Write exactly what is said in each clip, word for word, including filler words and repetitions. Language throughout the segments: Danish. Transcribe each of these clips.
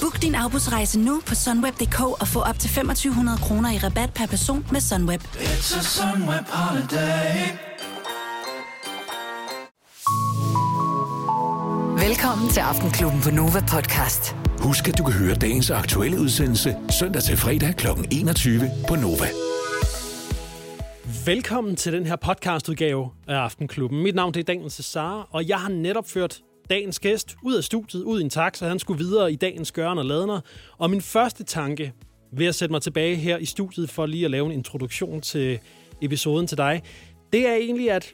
Book din afbudsrejse nu på sunweb punktum d k og få op til femogtyve hundrede kroner i rabat per person med Sunweb. It's a Sunweb holiday. Velkommen til Aftenklubben på Nova Podcast. Husk, at du kan høre dagens aktuelle udsendelse søndag til fredag kl. enogtyve på Nova. Velkommen til den her podcastudgave af Aftenklubben. Mit navn er Daniel Cesar, og jeg har netop ført dagens gæst ud af studiet, ud i en taxa. Han skulle videre i dagens gøren og ladener. Og min første tanke ved at sætte mig tilbage her i studiet for lige at lave en introduktion til episoden til dig, det er egentlig, at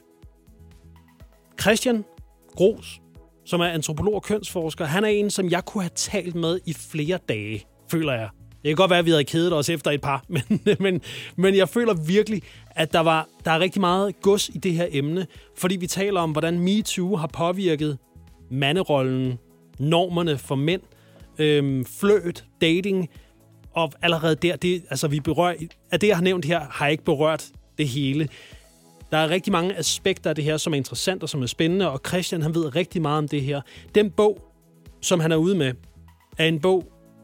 Christian Gros, som er antropolog og kønsforsker, han er en, som jeg kunne have talt med i flere dage, føler jeg. Det kan godt være, at vi havde kedet os efter et par, men, men, men jeg føler virkelig, at der, var, der er rigtig meget gods i det her emne, fordi vi taler om, hvordan MeToo har påvirket manderollen, normerne for mænd, øhm, flirt, dating, og allerede der, det, altså vi berører, af det, jeg har nævnt her, har jeg ikke berørt det hele. Der er rigtig mange aspekter af det her, som er interessant og som er spændende, og Christian, han ved rigtig meget om det her. Den bog, som han er ude med, er en bog,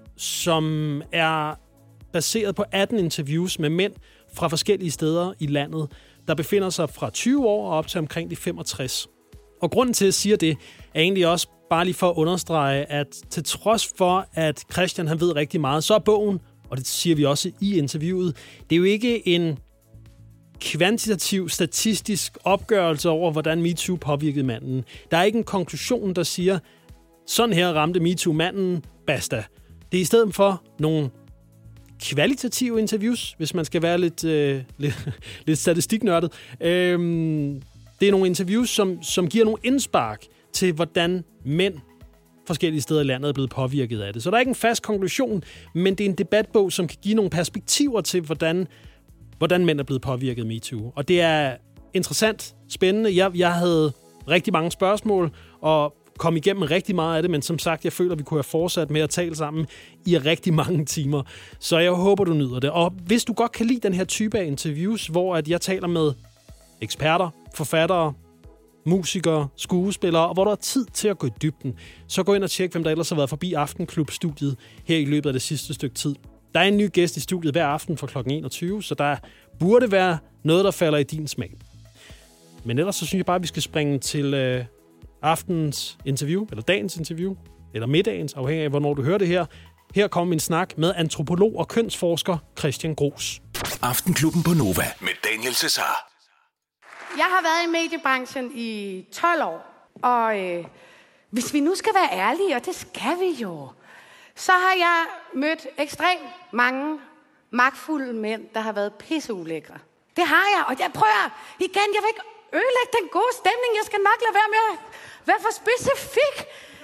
som er baseret på atten interviews med mænd fra forskellige steder i landet, der befinder sig fra tyve år og op til omkring de femogtres. Og grunden til, at jeg siger det, er egentlig også bare lige for at understrege, at til trods for, at Christian han ved rigtig meget, så er bogen, og det siger vi også i interviewet, det er jo ikke en kvantitativ, statistisk opgørelse over, hvordan MeToo påvirkede manden. Der er ikke en konklusion, der siger, sådan her ramte MeToo manden, basta. Det er i stedet for nogle kvalitative interviews, hvis man skal være lidt, øh, lidt, lidt statistiknørdet. Øhm, det er nogle interviews, som, som giver nogle indspark til, hvordan mænd forskellige steder i landet er blevet påvirket af det. Så der er ikke en fast konklusion, men det er en debatbog, som kan give nogle perspektiver til, hvordan, hvordan mænd er blevet påvirket af MeToo. Og det er interessant, spændende. Jeg, jeg havde rigtig mange spørgsmål, og kom igennem rigtig meget af det, men som sagt, jeg føler, at vi kunne have fortsat med at tale sammen i rigtig mange timer. Så jeg håber, du nyder det. Og hvis du godt kan lide den her type af interviews, hvor at jeg taler med eksperter, forfattere, musikere, skuespillere, og hvor der er tid til at gå i dybden, så gå ind og tjek, hvem der ellers har været forbi Aftenklub-studiet her i løbet af det sidste stykke tid. Der er en ny gæst i studiet hver aften fra klokken enogtyve, så der burde være noget, der falder i din smag. Men ellers så synes jeg bare, at vi skal springe til øh, aftenens interview, eller dagens interview, eller middagens, afhængig af, hvornår du hører det her. Her kommer min snak med antropolog og kønsforsker Christian Gros. Aftenklubben på Nova med Daniel Cesar. Jeg har været i mediebranchen i tolv år, og øh, hvis vi nu skal være ærlige, og det skal vi jo, så har jeg mødt ekstremt mange magtfulde mænd, der har været pisseulækre. Det har jeg, og jeg prøver igen, jeg vil ikke ødelægge den gode stemning, jeg skal nok lade være med at være for specifik.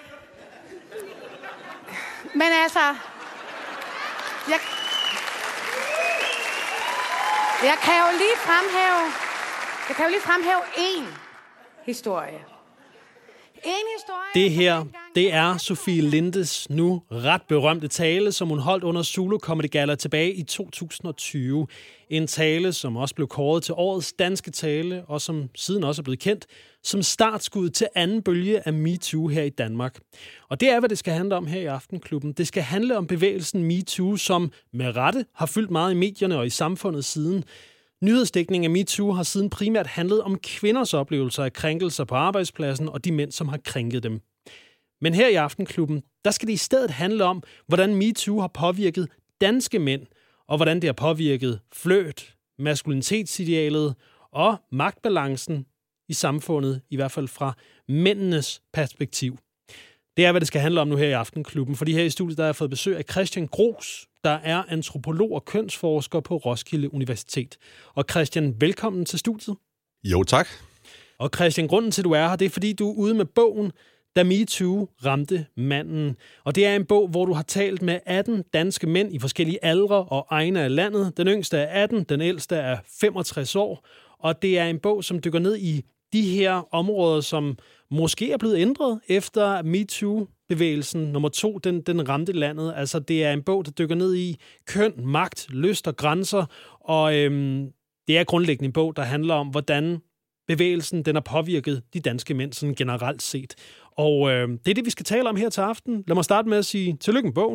Men altså, jeg, jeg kan jo lige fremhæve, jeg kan jo lige fremhæve én historie. En historie. Det her, det er Sofie Lindes nu ret berømte tale, som hun holdt under Zulu Comedy Galla tilbage i to tusind og tyve. En tale, som også blev kåret til årets danske tale, og som siden også er blevet kendt som startskud til anden bølge af MeToo her i Danmark. Og det er, hvad det skal handle om her i Aftenklubben. Det skal handle om bevægelsen MeToo, som med rette har fyldt meget i medierne og i samfundet siden. Nyhedsdækningen af MeToo har siden primært handlet om kvinders oplevelser af krænkelser på arbejdspladsen og de mænd, som har krænket dem. Men her i Aftenklubben, der skal det i stedet handle om, hvordan MeToo har påvirket danske mænd, og hvordan det har påvirket flirt, maskulinitetsidealet og magtbalancen i samfundet, i hvert fald fra mændenes perspektiv. Det er, hvad det skal handle om nu her i Aftenklubben, fordi her i studiet der har jeg fået besøg af Christian Gros, der er antropolog og kønsforsker på Roskilde Universitet. Og Christian, velkommen til studiet. Jo, tak. Og Christian, grunden til, at du er her, det er, fordi du er ude med bogen, Da MeToo ramte manden. Og det er en bog, hvor du har talt med atten danske mænd i forskellige aldre og egne af landet. Den yngste er atten, den ældste er femogtres år. Og det er en bog, som dykker ned i de her områder, som måske er blevet ændret efter MeToo-bevægelsen. Nummer to, den, den ramte landet. Altså, det er en bog, der dykker ned i køn, magt, lyst og grænser. Og øhm, det er grundlæggende en bog, der handler om, hvordan bevægelsen den har påvirket de danske mænd sådan generelt set. Og øh, det er det, vi skal tale om her til aften. Lad mig starte med at sige tillykke med bogen.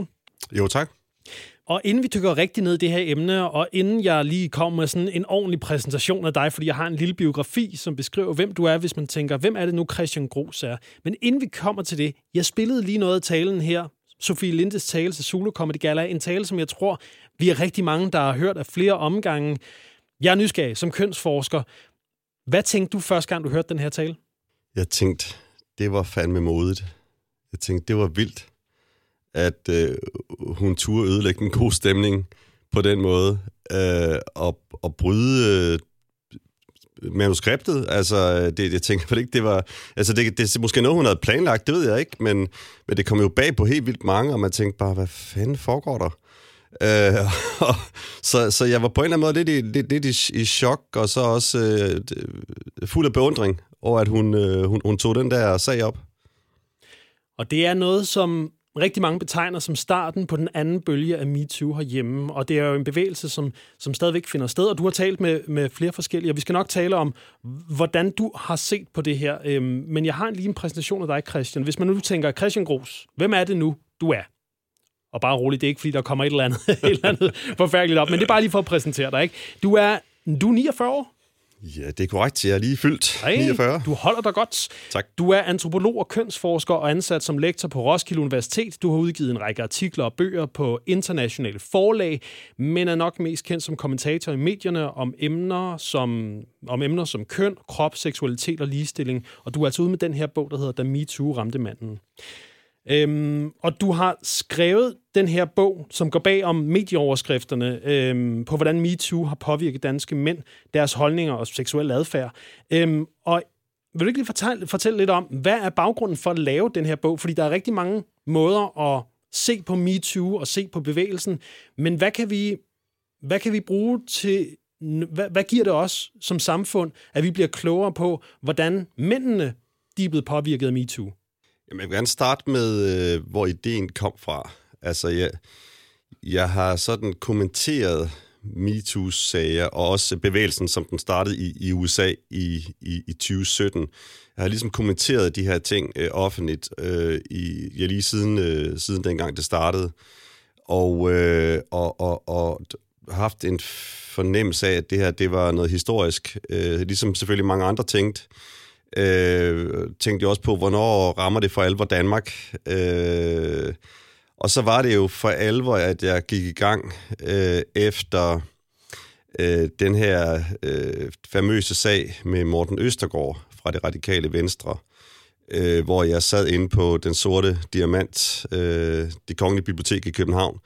Jo, tak. Og inden vi dykker rigtig ned i det her emne, og inden jeg lige kommer med sådan en ordentlig præsentation af dig, fordi jeg har en lille biografi, som beskriver, hvem du er, hvis man tænker, hvem er det nu Christian Gruus er? Men inden vi kommer til det, jeg spillede lige noget af talen her, Sofie Lindes tale til Zulu Comedy Galla, en tale, som jeg tror, vi er rigtig mange, der har hørt af flere omgange. Jeg er nysgerrig som kønsforsker. Hvad tænkte du første gang, du hørte den her tale? Jeg tænkte, det var fandme modigt. Jeg tænkte, det var vildt, at øh, hun turde ødelægge en god stemning på den måde, øh, og, og bryde øh, manuskriptet. Altså, det, jeg tænker for det ikke, det var... Altså, det, det er måske noget, hun havde planlagt, det ved jeg ikke, men, men det kom jo bag på helt vildt mange, og man tænkte bare, hvad fanden foregår der? Øh, og, så, så jeg var på en eller anden måde lidt i, lidt, lidt i, i chok, og så også øh, fuld af beundring over, at hun, øh, hun, hun tog den der sag op. Og det er noget, som rigtig mange betegner som starten på den anden bølge af MeToo herhjemme, og det er jo en bevægelse, som, som stadigvæk finder sted, og du har talt med, med flere forskellige, og vi skal nok tale om, hvordan du har set på det her. Øhm, men jeg har lige en præsentation af dig, Christian. Hvis man nu tænker, Christian Gruus, hvem er det nu, du er? Og bare roligt, det er ikke, fordi der kommer et eller andet, et eller andet forfærdeligt op, men det er bare lige for at præsentere dig, ikke? Du er, du er niogfyrre år. Ja, det er korrekt. Jeg er lige fyldt Ej, niogfyrre. Du holder dig godt. Tak. Du er antropolog og kønsforsker og ansat som lektor på Roskilde Universitet. Du har udgivet en række artikler og bøger på internationale forlag, men er nok mest kendt som kommentator i medierne om emner som, om emner som køn, krop, seksualitet og ligestilling. Og du er altså ude med den her bog, der hedder Da MeToo ramte manden. Øhm, og du har skrevet den her bog, som går bag om medieoverskrifterne øhm, på, hvordan MeToo har påvirket danske mænd, deres holdninger og seksuel adfærd. Øhm, og vil du ikke lige fortælle, fortælle lidt om, hvad er baggrunden for at lave den her bog? Fordi der er rigtig mange måder at se på MeToo og se på bevægelsen, men hvad kan vi, hvad kan vi bruge til... Hvad, hvad giver det os som samfund, at vi bliver klogere på, hvordan mændene de er blevet påvirket af MeToo? Jamen, jeg vil gerne starte med, øh, hvor ideen kom fra. Altså, jeg, jeg har sådan kommenteret MeToo-sager, og også bevægelsen, som den startede i, i U S A i, i, i tyve sytten. Jeg har ligesom kommenteret de her ting øh, offentligt, øh, i, ja, lige siden, øh, siden dengang det startede. Og, øh, og, og, og haft en fornemmelse af, at det her det var noget historisk, øh, ligesom selvfølgelig mange andre tænkte. Øh, tænkte jeg også på, hvornår rammer det for alvor Danmark. Øh, og så var det jo for alvor, at jeg gik i gang øh, efter øh, den her øh, famøse sag med Morten Østergaard fra Det Radikale Venstre, øh, hvor jeg sad inde på Den Sorte Diamant, øh, Det Kongelige Bibliotek i København,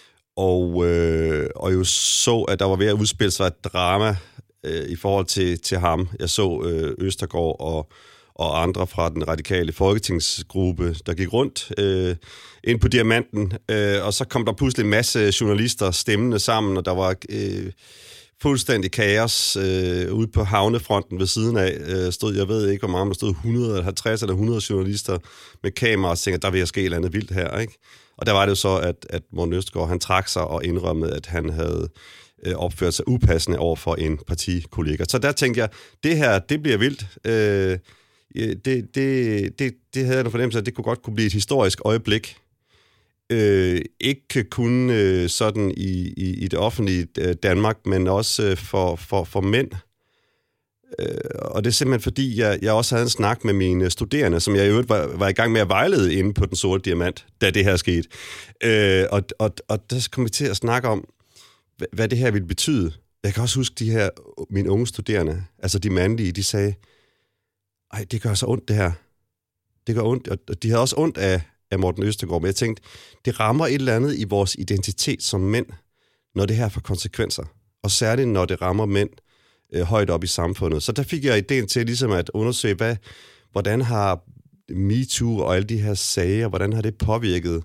og, øh, og jo så, at der var ved at udspille sig et drama i forhold til, til ham. Jeg så øh, Østergaard og, og andre fra den radikale folketingsgruppe, der gik rundt øh, ind på Diamanten, øh, og så kom der pludselig en masse journalister stemmende sammen, og der var øh, fuldstændig kaos øh, ude på havnefronten ved siden af. Øh, stod, jeg ved ikke, hvor meget, der stod et hundrede eller halvtreds eller hundrede journalister med kameraer og tænkte, der vil jeg ske et eller andet vildt her, ikke? Og der var det jo så, at, at Morten Østergaard, han trak sig og indrømmede, at han havde opført sig upassende over for en partikollega. Så der tænkte jeg, det her, det bliver vildt. Øh, det, det, det, det havde jeg en fornemmelse af, at det kunne godt kunne blive et historisk øjeblik. Øh, ikke kun øh, sådan i, i, i det offentlige øh, Danmark, men også øh, for, for, for mænd. Øh, og det er simpelthen fordi, jeg, jeg også havde en snak med mine studerende, som jeg i øvrigt var, var i gang med at vejlede inde på Den Sorte Diamant, da det her skete. Øh, og, og, og der kom vi til at snakke om, hvad det her ville betyde. Jeg kan også huske de her, mine unge studerende, altså de mandlige, de sagde, ej, det gør så ondt det her. Det gør ondt, og de havde også ondt af, af Morten Østergaard, men jeg tænkte, det rammer et eller andet i vores identitet som mænd, når det her får konsekvenser. Og særligt, når det rammer mænd øh, højt op i samfundet. Så der fik jeg ideen til ligesom at undersøge, hvad, hvordan har MeToo og alle de her sager, hvordan har det påvirket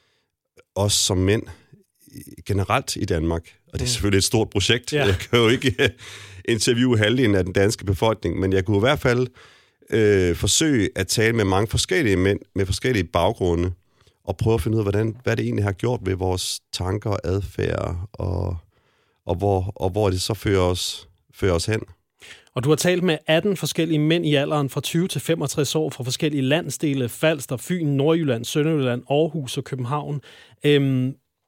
os som mænd generelt i Danmark. Og det er selvfølgelig et stort projekt. Ja. Jeg kan jo ikke interviewe halvdelen af den danske befolkning, men jeg kunne i hvert fald øh, forsøge at tale med mange forskellige mænd, med forskellige baggrunde, og prøve at finde ud af, hvordan, hvad det egentlig har gjort ved vores tanker og adfærd, og, og, hvor, og hvor det så fører os, fører os hen. Og du har talt med atten forskellige mænd i alderen fra tyve til femogtres år fra forskellige landsdele, Falster, Fyn, Nordjylland, Sønderjylland, Aarhus og København. Øhm,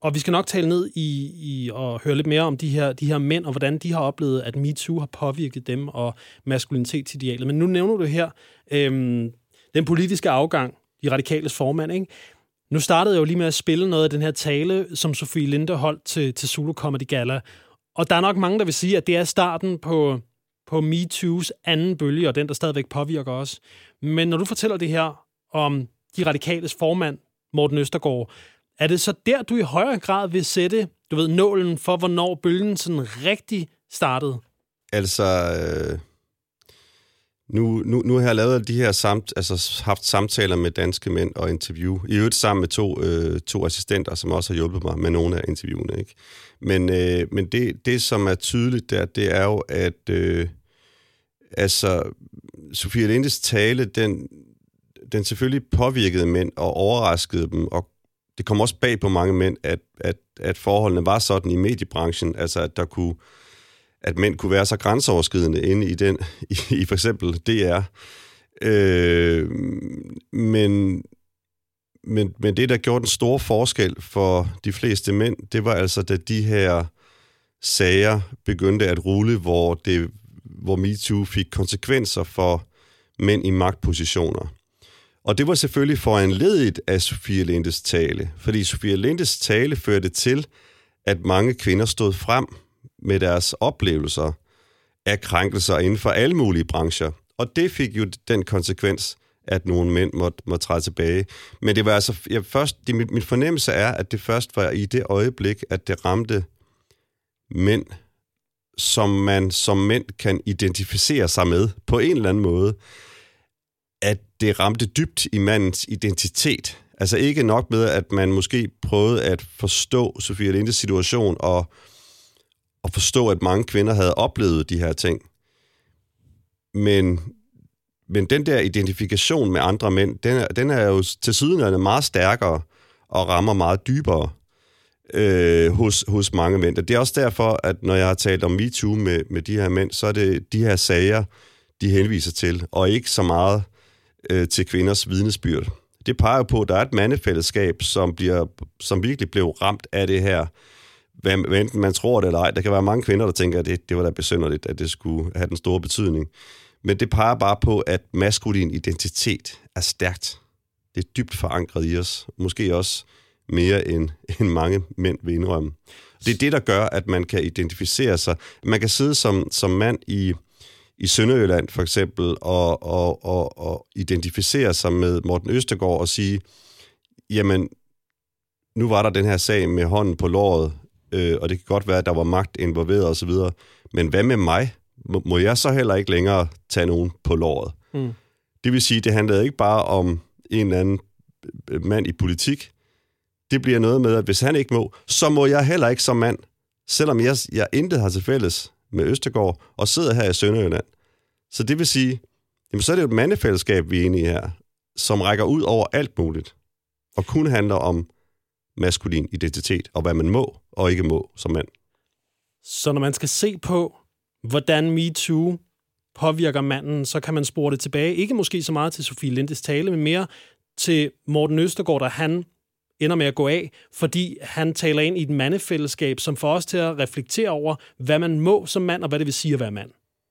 Og vi skal nok tale ned i, i og høre lidt mere om de her, de her mænd, og hvordan de har oplevet, at MeToo har påvirket dem og maskulinitetsidealet. Men nu nævner du her øhm, den politiske afgang, de radikales formand, ikke? Nu startede jeg jo lige med at spille noget af den her tale, som Sofie Linde holdt til, til Zulu Comedy Gala. Og der er nok mange, der vil sige, at det er starten på, på MeToos anden bølge, og den, der stadigvæk påvirker os. Men når du fortæller det her om de radikales formand, Morten Østergaard, er det så der, du i højere grad vil sætte, du ved, nålen for, hvornår bølgen sådan rigtig startede? Altså, øh, nu, nu, nu har jeg lavet de her samt, altså haft samtaler med danske mænd og interview. I øvrigt sammen med to, øh, to assistenter, som også har hjulpet mig med nogle af interviewene, ikke? Men, øh, men det, det, som er tydeligt der, det er jo, at øh, altså, Sofie Lindes tale, den, den selvfølgelig påvirkede mænd og overraskede dem, og det kom også bag på mange mænd, at, at, at forholdene var sådan i mediebranchen, altså at der kunne, at mænd kunne være så grænseoverskridende inde i den, i, i for eksempel D R. Øh, men, men, men det, der gjorde den store forskel for de fleste mænd, det var altså, da de her sager begyndte at rulle, hvor, det, hvor MeToo fik konsekvenser for mænd i magtpositioner. Og det var selvfølgelig foranlediget af Sofie Lindes tale, fordi Sofie Lindes tale førte til, at mange kvinder stod frem med deres oplevelser af krænkelser inden for alle mulige brancher. Og det fik jo den konsekvens, at nogle mænd måtte, måtte træde tilbage. Men det var altså, jeg først, det, min fornemmelse er, at det først var i det øjeblik, at det ramte mænd, som man som mænd kan identificere sig med på en eller anden måde, at det ramte dybt i mandens identitet. Altså ikke nok med, at man måske prøvede at forstå Sofie Lindes situation og, og forstå, at mange kvinder havde oplevet de her ting. Men, men den der identifikation med andre mænd, den er, den er jo tilsyneladende meget stærkere og rammer meget dybere øh, hos, hos mange mænd. Og det er også derfor, at når jeg har talt om MeToo med, med de her mænd, så er det de her sager, de henviser til, og ikke så meget til kvinders vidnesbyrd. Det peger på, at der er et mandefællesskab, som, bliver, som virkelig blev ramt af det her. Hvad enten man tror det eller ej. Der kan være mange kvinder, der tænker, at det, det var da besynderligt, at det skulle have den store betydning. Men det peger bare på, at maskulin identitet er stærkt. Det er dybt forankret i os. Måske også mere end, end mange mænd vil indrømme. Det er det, der gør, at man kan identificere sig. Man kan sidde som, som mand i i Sønderjylland for eksempel, og, og, og, og identificere sig med Morten Østergaard og sige, jamen, nu var der den her sag med hånden på låret, øh, og det kan godt være, at der var magt involveret osv., men hvad med mig? Må, må jeg så heller ikke længere tage nogen på låret? Mm. Det vil sige, det handlede ikke bare om en eller anden mand i politik. Det bliver noget med, at hvis han ikke må, så må jeg heller ikke som mand, selvom jeg, jeg intet har til fælles med Østergaard, og sidder her i Sønderjylland. Så det vil sige, jamen så er det jo et mandefællesskab, vi er inde i her, som rækker ud over alt muligt, og kun handler om maskulin identitet, og hvad man må og ikke må som mand. Så når man skal se på, hvordan MeToo påvirker manden, så kan man spore det tilbage, ikke måske så meget til Sofie Lindes tale, men mere til Morten Østergaard, der han ender med at gå af, fordi han taler ind i et mandefællesskab, som får os til at reflektere over, hvad man må som mand, og hvad det vil sige at være mand.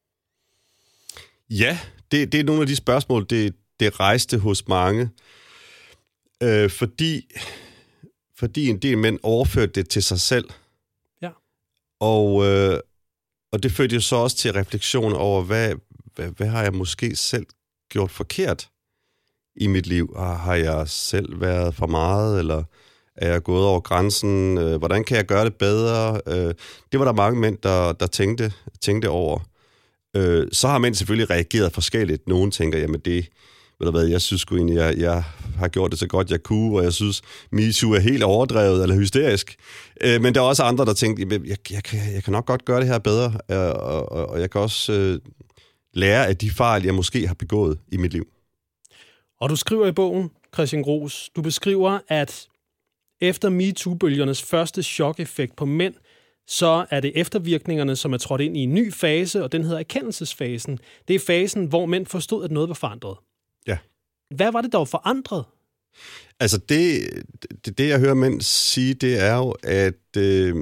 Ja, det, det er nogle af de spørgsmål, det, det rejste hos mange, øh, fordi, fordi en del mænd overførte det til sig selv. Ja. Og, øh, og det førte jo så også til refleksion over, hvad, hvad, hvad har jeg måske selv gjort forkert i mit liv? Har jeg selv været for meget, eller er jeg gået over grænsen? Hvordan kan jeg gøre det bedre? Det var der mange mænd, der, der tænkte, tænkte over. Så har mænd selvfølgelig reageret forskelligt. Nogen tænker, jamen det, ved du hvad, jeg synes sgu egentlig, jeg, jeg har gjort det så godt, jeg kunne, og jeg synes, MeToo er helt overdrevet eller hysterisk. Men der er også andre, der tænkte, jeg, jeg, jeg, kan, jeg kan nok godt gøre det her bedre, og, og, og jeg kan også øh, lære af de fejl, jeg måske har begået i mit liv. Og du skriver i bogen, Christian Gros, du beskriver, at efter MeToo-bølgernes første chok-effekt på mænd, så er det eftervirkningerne, som er trådt ind i en ny fase, og den hedder erkendelsesfasen. Det er fasen, hvor mænd forstod, at noget var forandret. Ja. Hvad var det, der var forandret? Altså det, det, det jeg hører mænd sige, det er jo, at, øh,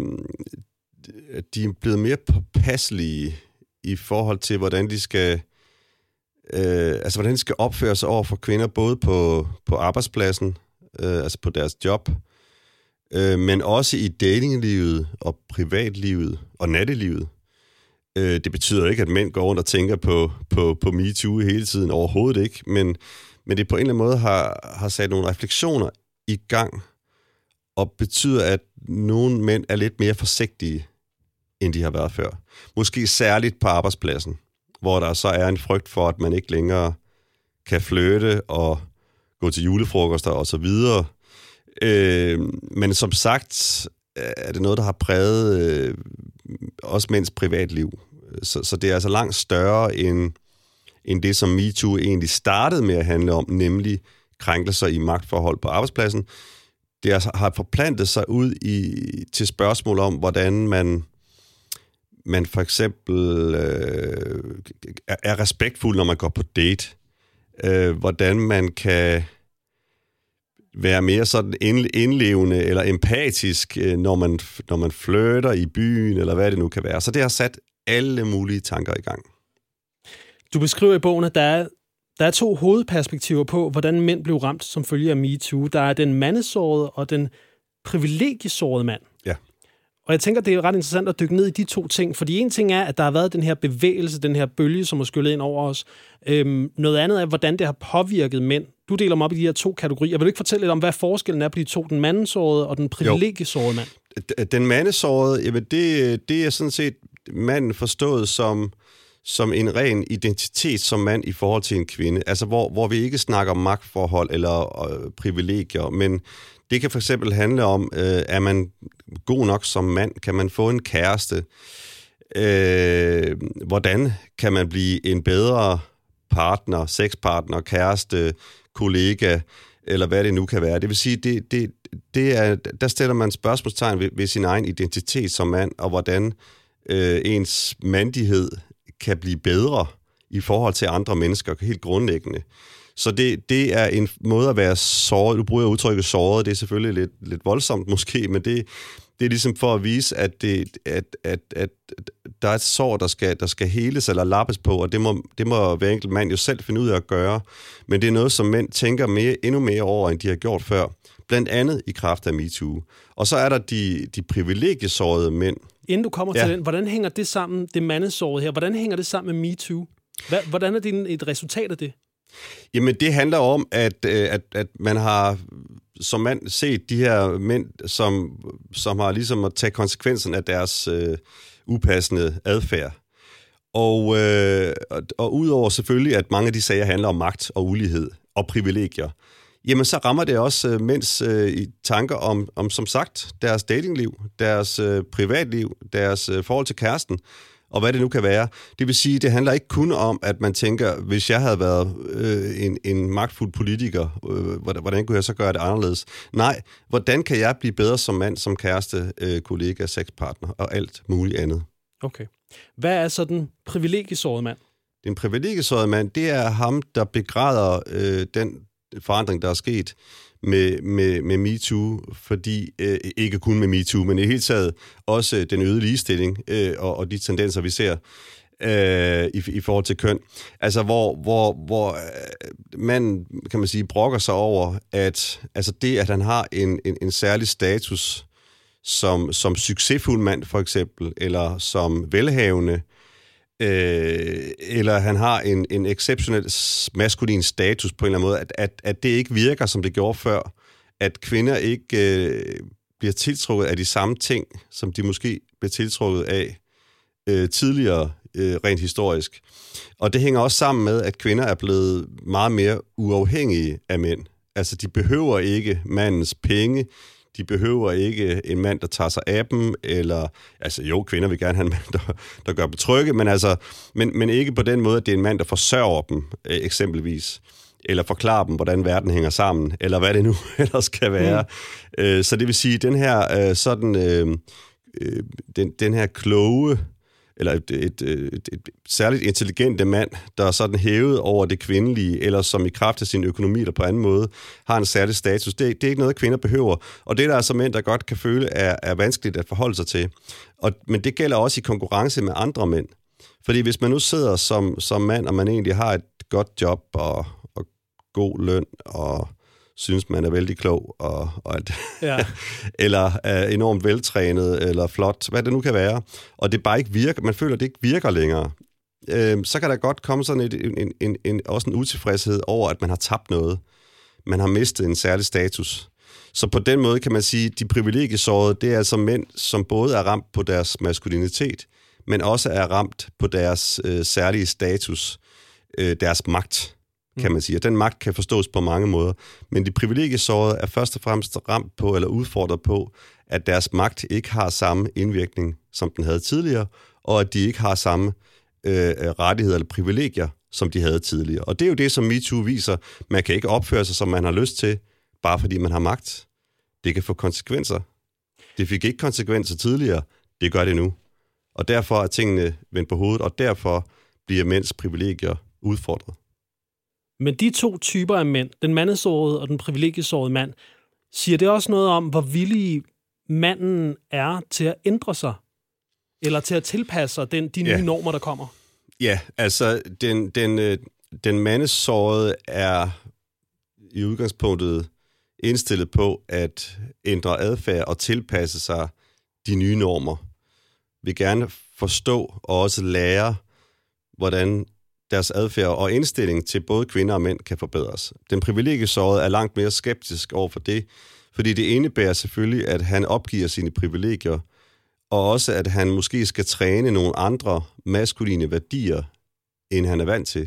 at de er blevet mere påpasselige i forhold til, hvordan de skal, øh, altså hvordan de skal opføre sig over for kvinder, både på, på arbejdspladsen, øh, altså på deres job, øh, men også i datinglivet og privatlivet og nattelivet. Øh, det betyder ikke, at mænd går rundt og tænker på, på, på MeToo hele tiden, overhovedet ikke, men Men det på en eller anden måde har, har sat nogle refleksioner i gang, og betyder, at nogle mænd er lidt mere forsigtige, end de har været før. Måske særligt på arbejdspladsen, hvor der så er en frygt for, at man ikke længere kan flirte og gå til julefrokoster og så videre. Øh, men som sagt er det noget, der har præget øh, også mænds privatliv. Så, så det er altså langt større end end det, som MeToo egentlig startede med at handle om, nemlig krænkelser i magtforhold på arbejdspladsen. Det har forplantet sig ud i, til spørgsmål om, hvordan man, man for eksempel øh, er respektfuld, når man går på date. Øh, hvordan man kan være mere sådan indlevende eller empatisk, når man, når man flirter i byen, eller hvad det nu kan være. Så det har sat alle mulige tanker i gang. Du beskriver i bogen, at der er, der er to hovedperspektiver på, hvordan mænd blev ramt som følge af MeToo. Der er den mandesårede og den privilegiesårede mand. Ja. Og jeg tænker, det er ret interessant at dykke ned i de to ting, fordi en ting er, at der har været den her bevægelse, den her bølge, som har skyllet ind over os. Øhm, noget andet er, hvordan det har påvirket mænd. Du deler dem op i de her to kategorier. Vil du ikke fortælle lidt om, hvad forskellen er på de to, den mandesårede og den privilegiesårede mand? Den mandesårede, jamen det, det er sådan set manden forstået som som en ren identitet som mand i forhold til en kvinde. Altså, hvor, hvor vi ikke snakker magtforhold eller øh, privilegier, men det kan for eksempel handle om, øh, er man god nok som mand? Kan man få en kæreste? Øh, hvordan kan man blive en bedre partner, sexpartner, kæreste, kollega, eller hvad det nu kan være? Det vil sige, det, det, det er, der stiller man spørgsmålstegn ved, ved sin egen identitet som mand, og hvordan øh, ens mandighed kan blive bedre i forhold til andre mennesker, helt grundlæggende. Så det, det er en måde at være såret. Du bruger udtrykket såret, det er selvfølgelig lidt, lidt voldsomt måske, men det, det er ligesom for at vise, at, det, at, at, at der er et sår, der skal, der skal heles eller lappes på, og det må, det må hver enkelt mand jo selv finde ud af at gøre. Men det er noget, som mænd tænker mere, endnu mere over, end de har gjort før. Blandt andet i kraft af MeToo. Og så er der de, de privilegiesårede mænd. Inden du kommer ja. til den, hvordan hænger det sammen, det mandesåret her? Hvordan hænger det sammen med MeToo? Hvordan er det et resultat af det? Jamen, det handler om, at, at, at man har som mand set de her mænd, som, som har ligesom at tage konsekvensen af deres øh, upassende adfærd. Og, øh, og, og udover selvfølgelig, at mange af de sager handler om magt og ulighed og privilegier, jamen så rammer det også øh, mænds øh, i tanker om, om, som sagt, deres datingliv, deres øh, privatliv, deres øh, forhold til kæresten, og hvad det nu kan være. Det vil sige, det handler ikke kun om, at man tænker, hvis jeg havde været øh, en, en magtfuld politiker, øh, hvordan, hvordan kunne jeg så gøre det anderledes? Nej, hvordan kan jeg blive bedre som mand, som kæreste, øh, kollega, sexpartner og alt muligt andet? Okay. Hvad er så den privilegiesårede mand? Den privilegiesårede mand, det er ham, der begræder øh, den forandring, der er sket med, med, med MeToo, fordi øh, ikke kun med MeToo, men i hele taget også den øgede ligestilling øh, og, og de tendenser, vi ser øh, i, i forhold til køn. Altså, hvor, hvor, hvor øh, man, kan man sige, brokker sig over, at altså det, at han har en, en, en særlig status som, som succesfuld mand, for eksempel, eller som velhavende, Øh, eller han har en, en exceptionel maskulin status på en eller anden måde, at, at, at det ikke virker, som det gjorde før, at kvinder ikke øh, bliver tiltrukket af de samme ting, som de måske blev tiltrukket af øh, tidligere, øh, rent historisk. Og det hænger også sammen med, at kvinder er blevet meget mere uafhængige af mænd. Altså, de behøver ikke mandens penge, de behøver ikke en mand, der tager sig af dem, eller, altså jo, kvinder vil gerne have en mand, der, der gør dem trygge, men, altså, men, men ikke på den måde, at det er en mand, der forsørger dem, øh, eksempelvis, eller forklarer dem, hvordan verden hænger sammen, eller hvad det nu ellers kan være. Mm. Øh, så det vil sige, den her, øh, sådan, øh, øh, den, den her kloge eller et, et, et, et særligt intelligente mand, der er sådan hævet over det kvindelige, eller som i kraft af sin økonomi eller på anden måde har en særlig status. Det, det er ikke noget, kvinder behøver. Og det der er altså mænd, der godt kan føle, er, er vanskeligt at forholde sig til. Og, men det gælder også i konkurrence med andre mænd. Fordi hvis man nu sidder som, som mand, og man egentlig har et godt job og, og god løn, og synes, man er vældig klog, og, og at, ja. eller er enormt veltrænet, eller flot, hvad det nu kan være, og det bare ikke virker, man føler, at det ikke virker længere, øh, så kan der godt komme sådan et, en, en, en, også en utilfredshed over, at man har tabt noget. Man har mistet en særlig status. Så på den måde kan man sige, at de privilegiesårede, det er altså mænd, som både er ramt på deres maskulinitet, men også er ramt på deres øh, særlige status, øh, deres magt, kan man sige. Og den magt kan forstås på mange måder. Men de privilegiesårede er først og fremmest ramt på, eller udfordret på, at deres magt ikke har samme indvirkning, som den havde tidligere, og at de ikke har samme øh, rettigheder eller privilegier, som de havde tidligere. Og det er jo det, som MeToo viser. Man kan ikke opføre sig, som man har lyst til, bare fordi man har magt. Det kan få konsekvenser. Det fik ikke konsekvenser tidligere. Det gør det nu. Og derfor er tingene vendt på hovedet, og derfor bliver mænds privilegier udfordret. Men de to typer af mænd, den mandesårede og den privilegiesårede mand, siger det også noget om, hvor villig manden er til at ændre sig? Eller til at tilpasse sig den, de nye ja. normer, der kommer? Ja, altså den, den, den mandesårede er i udgangspunktet indstillet på at ændre adfærd og tilpasse sig de nye normer. Vil gerne forstå og også lære, hvordan deres adfærd og indstilling til både kvinder og mænd kan forbedres. Den privilegiesårede er langt mere skeptisk over for det, fordi det indebærer selvfølgelig, at han opgiver sine privilegier, og også at han måske skal træne nogle andre maskuline værdier, end han er vant til.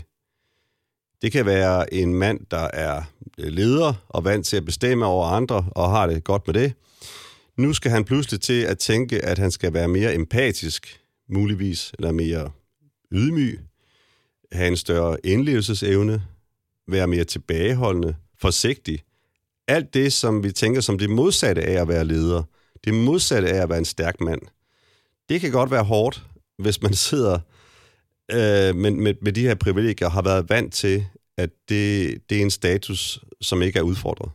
Det kan være en mand, der er leder og vant til at bestemme over andre, og har det godt med det. Nu skal han pludselig til at tænke, at han skal være mere empatisk, muligvis, eller mere ydmyg, have en større indlevelsesevne, være mere tilbageholdende, forsigtig. Alt det, som vi tænker som det modsatte af at være leder, det modsatte af at være en stærk mand. Det kan godt være hårdt, hvis man sidder øh, med, med, med de her privilegier og har været vant til, at det, det er en status, som ikke er udfordret.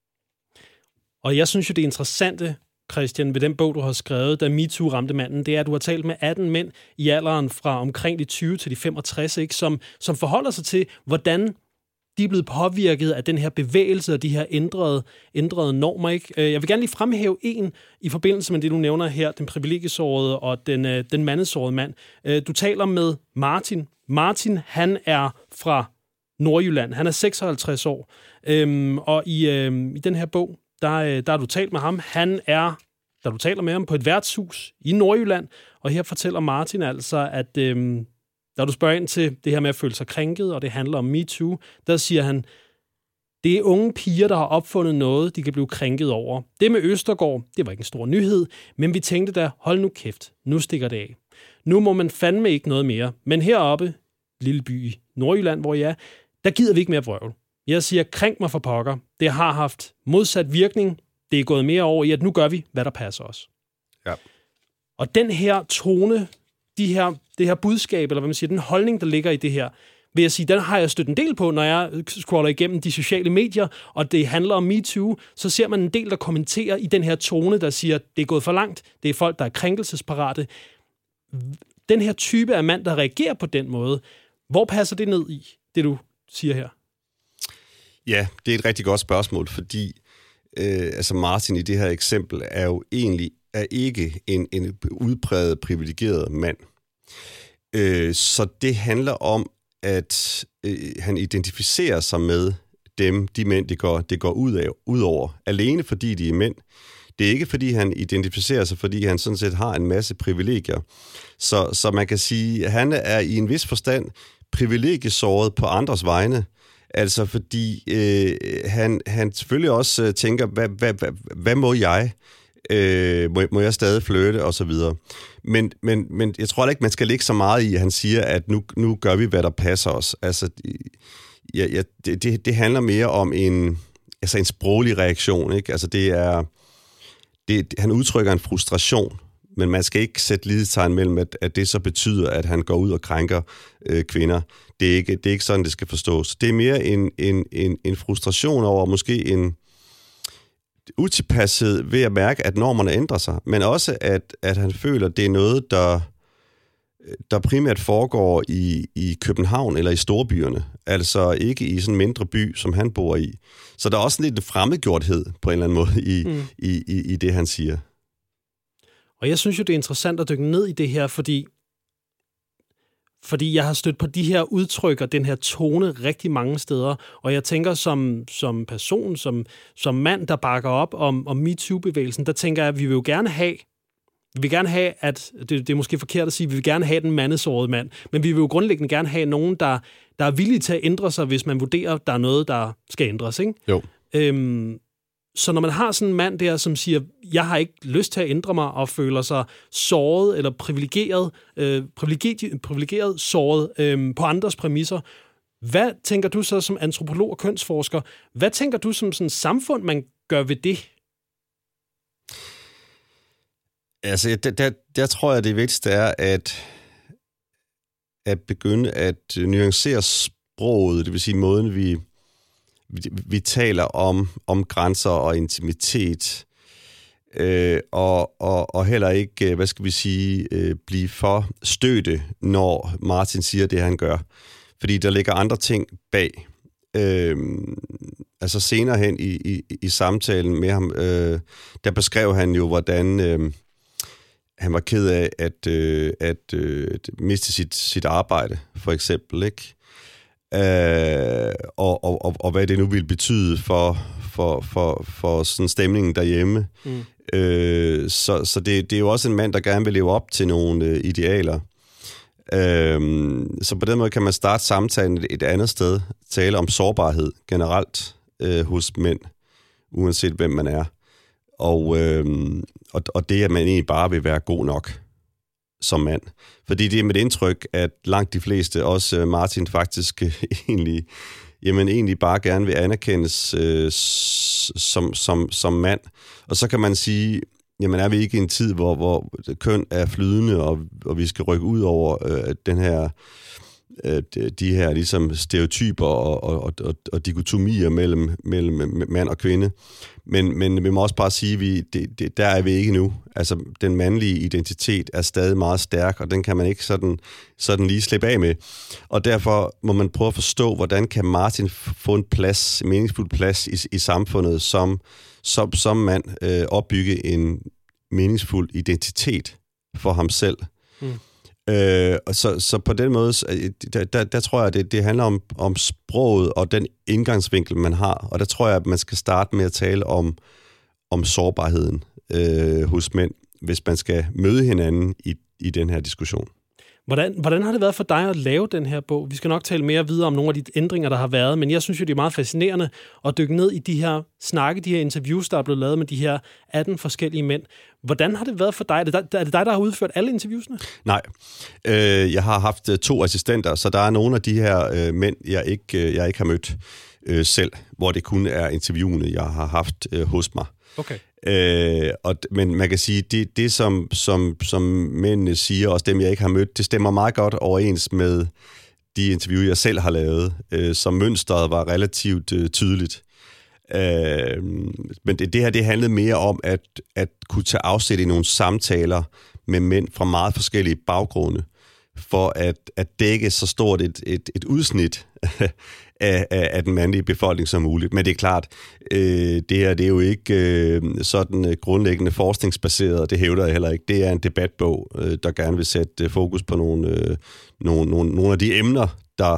Og jeg synes jo, det interessante, Christian, ved den bog, du har skrevet, da MeToo ramte manden, det er, at du har talt med atten mænd i alderen fra omkring de tyve til de femogtres, ikke? Som, som forholder sig til, hvordan de er blevet påvirket af den her bevægelse og de her ændrede, ændrede normer. Ikke? Jeg vil gerne lige fremhæve en i forbindelse med det, du nævner her, den privilegiesårede og den, den mandesårede mand. Du taler med Martin. Martin, han er fra Nordjylland. Han er seksoghalvtreds år. Og i, i den her bog, Der, der har du talt med ham. Han er, da du taler med ham, på et værtshus i Nordjylland, og her fortæller Martin altså, at øhm, da du spørger ind til det her med at føle sig krænket, og det handler om MeToo, der siger han, det er unge piger, der har opfundet noget, de kan blive krænket over. Det med Østergaard, det var ikke en stor nyhed, men vi tænkte da, hold nu kæft, nu stikker det af. Nu må man fandme ikke noget mere, men heroppe, lille by i Nordjylland, hvor jeg er, der gider vi ikke mere vrøvl. Jeg siger, krænk mig for pokker. Det har haft modsat virkning. Det er gået mere over i, at nu gør vi, hvad der passer os. Ja. Og den her tone, de her, det her budskab, eller hvad man siger, den holdning, der ligger i det her, vil jeg sige, den har jeg stødt en del på, når jeg scroller igennem de sociale medier, og det handler om MeToo, så ser man en del, der kommenterer i den her tone, der siger, det er gået for langt, det er folk, der er krænkelsesparate. Den her type af mand, der reagerer på den måde, hvor passer det ned i, det du siger her? Ja, det er et rigtig godt spørgsmål, fordi øh, altså Martin i det her eksempel er jo egentlig er ikke en, en udpræget privilegeret mand. Øh, så det handler om, at øh, han identificerer sig med dem, de mænd, det går, det går ud, af, ud over, alene fordi de er mænd. Det er ikke, fordi han identificerer sig, fordi han sådan set har en masse privilegier. Så, så man kan sige, at han er i en vis forstand privilegiesåret på andres vegne. Altså fordi øh, han, han selvfølgelig også øh, tænker, hvad, hvad, hvad, hvad må jeg? Øh, må, må jeg stadig flytte? Og så videre. Men, men, men jeg tror ikke, man skal lægge så meget i, at han siger, at nu, nu gør vi, hvad der passer os. Altså, ja, ja, det, det, det handler mere om en, altså en sproglig reaktion. Ikke? Altså det er, det, han udtrykker en frustration men man skal ikke sætte lighedstegn mellem, at, at det så betyder, at han går ud og krænker øh, kvinder. Det er, ikke, det er ikke sådan, det skal forstås. Det er mere en, en, en, en frustration over, måske en utilpashed ved at mærke, at normerne ændrer sig, men også, at, at han føler, at det er noget, der, der primært foregår i, i København eller i storbyerne, altså ikke i sådan en mindre by, som han bor i. Så der er også lidt en fremmedgjorthed på en eller anden måde i, mm. i, i, i det, han siger. Og jeg synes jo, det er interessant at dykke ned i det her, fordi, fordi jeg har stødt på de her udtryk og den her tone rigtig mange steder, og jeg tænker som, som person, som, som mand, der bakker op om, om MeToo-bevægelsen, der tænker jeg, at vi vil jo gerne have, vi vil gerne have, at, det, det er måske forkert at sige, vi vil gerne have den mandesårede mand, men vi vil jo grundlæggende gerne have nogen, der, der er villige til at ændre sig, hvis man vurderer, at der er noget, der skal ændres, ikke? Jo. Øhm, Så når man har sådan en mand der, som siger, jeg har ikke lyst til at ændre mig, og føler sig såret eller privilegeret, øh, privilegeret, privilegeret såret øh, på andres præmisser, hvad tænker du så som antropolog og kønsforsker? Hvad tænker du som sådan samfund, man gør ved det? Altså, der, der, der tror jeg, det vigtigste er at, at begynde at nuancere sproget, det vil sige måden, vi Vi, vi taler om, om grænser og intimitet, øh, og, og, og heller ikke, hvad skal vi sige, øh, blive for støtte, når Martin siger det, han gør. Fordi der ligger andre ting bag. Øh, altså senere hen i, i, i samtalen med ham, øh, der beskrev han jo, hvordan øh, han var ked af at, øh, at øh, miste sit, sit arbejde, for eksempel, ikke? Øh, og, og, og, og hvad det nu vil betyde for, for, for, for sådan stemningen derhjemme. Mm. Øh, så så det, det er jo også en mand, der gerne vil leve op til nogle øh, idealer. Øh, så på den måde kan man starte samtalen et, et andet sted, tale om sårbarhed generelt øh, hos mænd, uanset hvem man er. Og, øh, og, og det, at man egentlig bare vil være god nok som mand. Fordi det er mit indtryk, at langt de fleste, også Martin faktisk egentlig, jamen egentlig bare gerne vil anerkendes øh, som, som, som mand. Og så kan man sige, jamen er vi ikke i en tid, hvor, hvor køn er flydende, og, og vi skal rykke ud over øh, den her, øh, de her ligesom stereotyper og, og, og, og dikotomier mellem, mellem mand og kvinde. Men, men vi må også bare sige, at vi, det, det, der er vi ikke nu. Altså, den mandlige identitet er stadig meget stærk, og den kan man ikke sådan, sådan lige slippe af med. Og derfor må man prøve at forstå, hvordan kan Martin få en plads, en meningsfuld plads i, i samfundet, som, som, som mand øh, opbygge en meningsfuld identitet for ham selv. Mm. Øh, så, så på den måde, der, der, der tror jeg, det, det handler om, om sproget og den indgangsvinkel, man har. Og der tror jeg, at man skal starte med at tale om, om sårbarheden øh, hos mænd, hvis man skal møde hinanden i, i den her diskussion. Hvordan, hvordan har det været for dig at lave den her bog? Vi skal nok tale mere videre om nogle af de ændringer, der har været, men jeg synes jo, det er meget fascinerende at dykke ned i de her snakke, de her interviews, der er blevet lavet med de her atten forskellige mænd. Hvordan har det været for dig? Er det dig, er det dig der har udført alle interviewsene? Nej. Øh, jeg har haft to assistenter, så der er nogle af de her øh, mænd, jeg ikke, jeg ikke har mødt øh, selv, hvor det kun er interviewene, jeg har haft øh, hos mig. Okay. Øh, og, men man kan sige, det, det som, som, som mændene siger, også dem jeg ikke har mødt, det stemmer meget godt overens med de interview, jeg selv har lavet, øh, som mønstret var relativt øh, tydeligt. Øh, men det, det her, det handlede mere om at, at kunne tage afsæt i nogle samtaler med mænd fra meget forskellige baggrunde, for at, at dække så stort et, et, et udsnit af, af, af den mandlige befolkning som muligt. Men det er klart, øh, det her det er jo ikke øh, sådan øh, grundlæggende forskningsbaseret, og det hævder jeg heller ikke. Det er en debatbog, øh, der gerne vil sætte øh, fokus på nogle, øh, nogle, nogle, nogle af de emner, der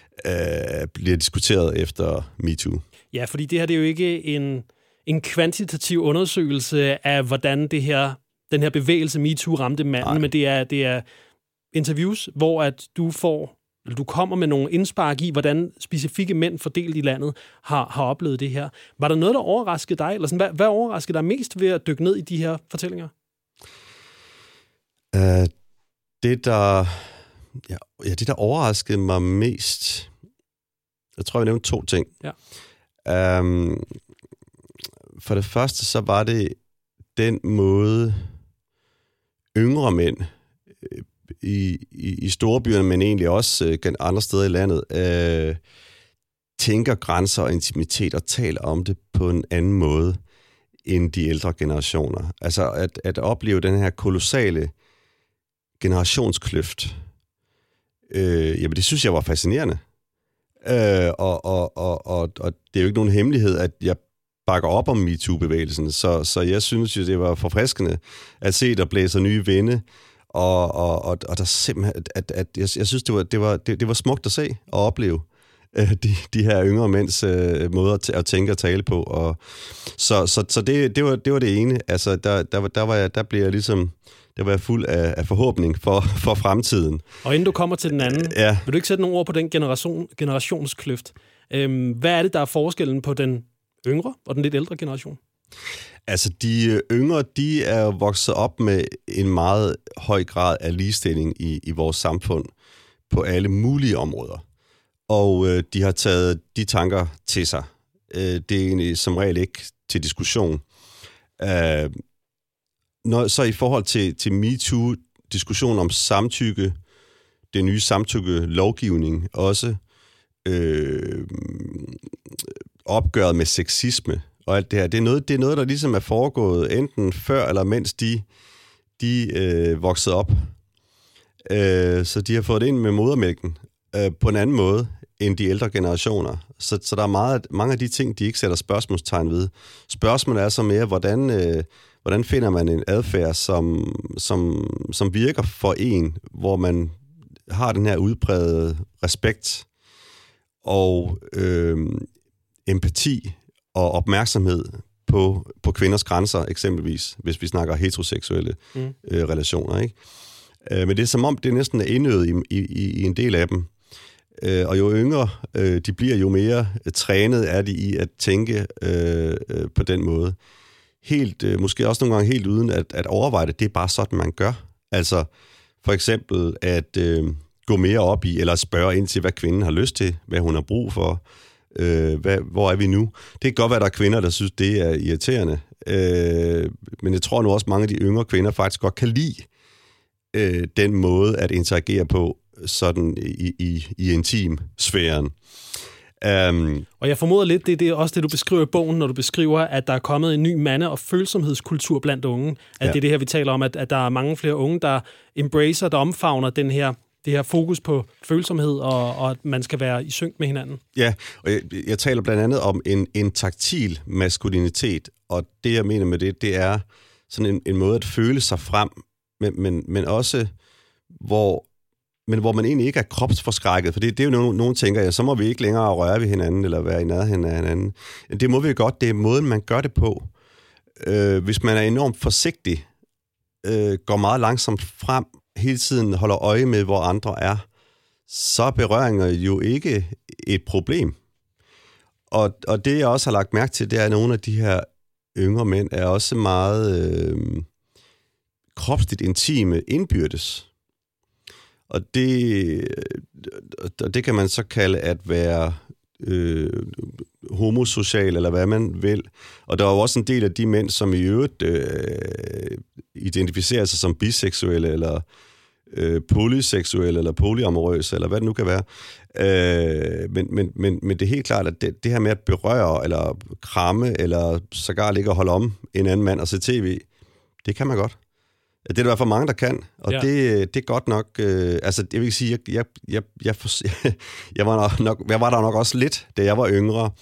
øh, bliver diskuteret efter MeToo. Ja, fordi det her det er jo ikke en, en kvantitativ undersøgelse af, hvordan det her, den her bevægelse MeToo ramte manden, Nej. men det er, det er interviews, hvor at du får, eller du kommer med nogle indspark i, hvordan specifikke mænd fordelt i landet har, har oplevet det her. Var der noget, der overraskede dig? Eller sådan, hvad, hvad overraskede dig mest ved at dykke ned i de her fortællinger? Uh, det, der, ja, ja, det, der overraskede mig mest, jeg tror, jeg nævnte to ting. Ja. Um, for det første, så var det den måde, yngre mænd øh, i, i, i storbyerne, men egentlig også øh, andre steder i landet, øh, tænker grænser og intimitet og taler om det på en anden måde end de ældre generationer. Altså at, at opleve den her kolossale generationskløft, øh, jamen det synes jeg var fascinerende. Øh, og, og, og, og, og det er jo ikke nogen hemmelighed, at jeg bakker op om MeToo-bevægelsen, så, så jeg synes jo, det var forfriskende at se, der blæser nye vinde, og, og, og, og der simpelthen, at, at jeg, jeg synes, det var, det, var, det, det var smukt at se og opleve øh, de, de her yngre mænds øh, måder at, at tænke og tale på. Og, så så, så det, det, var, det var det ene. Altså, der, der, der, var jeg, der blev jeg ligesom, der var jeg fuld af, af forhåbning for, for fremtiden. Og inden du kommer til den anden, ja. vil du ikke sætte nogle ord på den generation, generationskløft? Øhm, hvad er det, der er forskellen på den yngre og den lidt ældre generation? Altså, de yngre, de er jo vokset op med en meget høj grad af ligestilling i, i vores samfund på alle mulige områder. Og øh, de har taget de tanker til sig. Øh, det er egentlig som regel ikke til diskussion. Øh, når, så i forhold til, til MeToo, diskussion om samtykke, den nye samtykke-lovgivning også, øh, opgøret med sexisme og alt det her, det er noget, det er noget der ligesom er foregået enten før eller mens de, de øh, voksede op. Øh, så de har fået det ind med modermælken øh, på en anden måde end de ældre generationer. Så, så der er meget, mange af de ting, de ikke sætter spørgsmålstegn ved. Spørgsmålet er så mere, hvordan, øh, hvordan finder man en adfærd, som, som, som virker for en, hvor man har den her udprægede respekt og øh, empati og opmærksomhed på, på kvinders grænser, eksempelvis, hvis vi snakker heteroseksuelle mm. øh, relationer. Ikke? Øh, men det er som om, det næsten er indøvet i, i, i en del af dem. Øh, og jo yngre øh, de bliver, jo mere trænet er de i at tænke øh, øh, på den måde. Helt, øh, måske også nogle gange helt uden at, at overveje det, det er bare sådan, man gør. Altså for eksempel at øh, gå mere op i, eller spørge ind til, hvad kvinden har lyst til, hvad hun har brug for, øh, hvad, hvor er vi nu? Det kan godt være, at der er kvinder, der synes, det er irriterende, øh, men jeg tror nu også, mange af de yngre kvinder faktisk godt kan lide øh, den måde at interagere på, sådan i, i, i intimsfæren. Um, og jeg formoder lidt, det, det er også det, du beskriver i bogen, når du beskriver, at der er kommet en ny mande- og følsomhedskultur blandt unge. At ja. det er det her, vi taler om, at, at der er mange flere unge, der embracer, der omfavner den her, det her fokus på følsomhed, og, og at man skal være i synk med hinanden. Ja, og jeg, jeg taler blandt andet om en, en taktil maskulinitet, og det, jeg mener med det, det er sådan en, en måde at føle sig frem, men, men, men også, hvor men hvor man egentlig ikke er kropsforskrækket, for det, det er jo nogen, nogen tænker, ja, så må vi ikke længere røre ved hinanden, eller være i nærheden af hinanden. Det må vi jo godt, det er måden, man gør det på. Øh, hvis man er enormt forsigtig, øh, går meget langsomt frem, hele tiden holder øje med, hvor andre er, så er berøringer jo ikke et problem. Og, og det, jeg også har lagt mærke til, det er, at nogle af de her yngre mænd er også meget øh, kropsligt intime indbyrdes. Og det, det kan man så kalde at være øh, homosocial, eller hvad man vil. Og der er jo også en del af de mænd, som i øvrigt øh, identificerer sig som biseksuelle, eller øh, polyseksuelle, eller polyamorøse, eller hvad det nu kan være. Øh, men, men, men, men det er helt klart, at det, det her med at berøre, eller kramme, eller sågar ligge og holde om en anden mand og se tv, det kan man godt. Det er der i hvert fald mange, der kan, og ja. det, det er godt nok, øh, altså jeg vil sige, jeg, jeg, jeg, jeg, jeg, var nok, jeg var der nok også lidt, da jeg var yngre.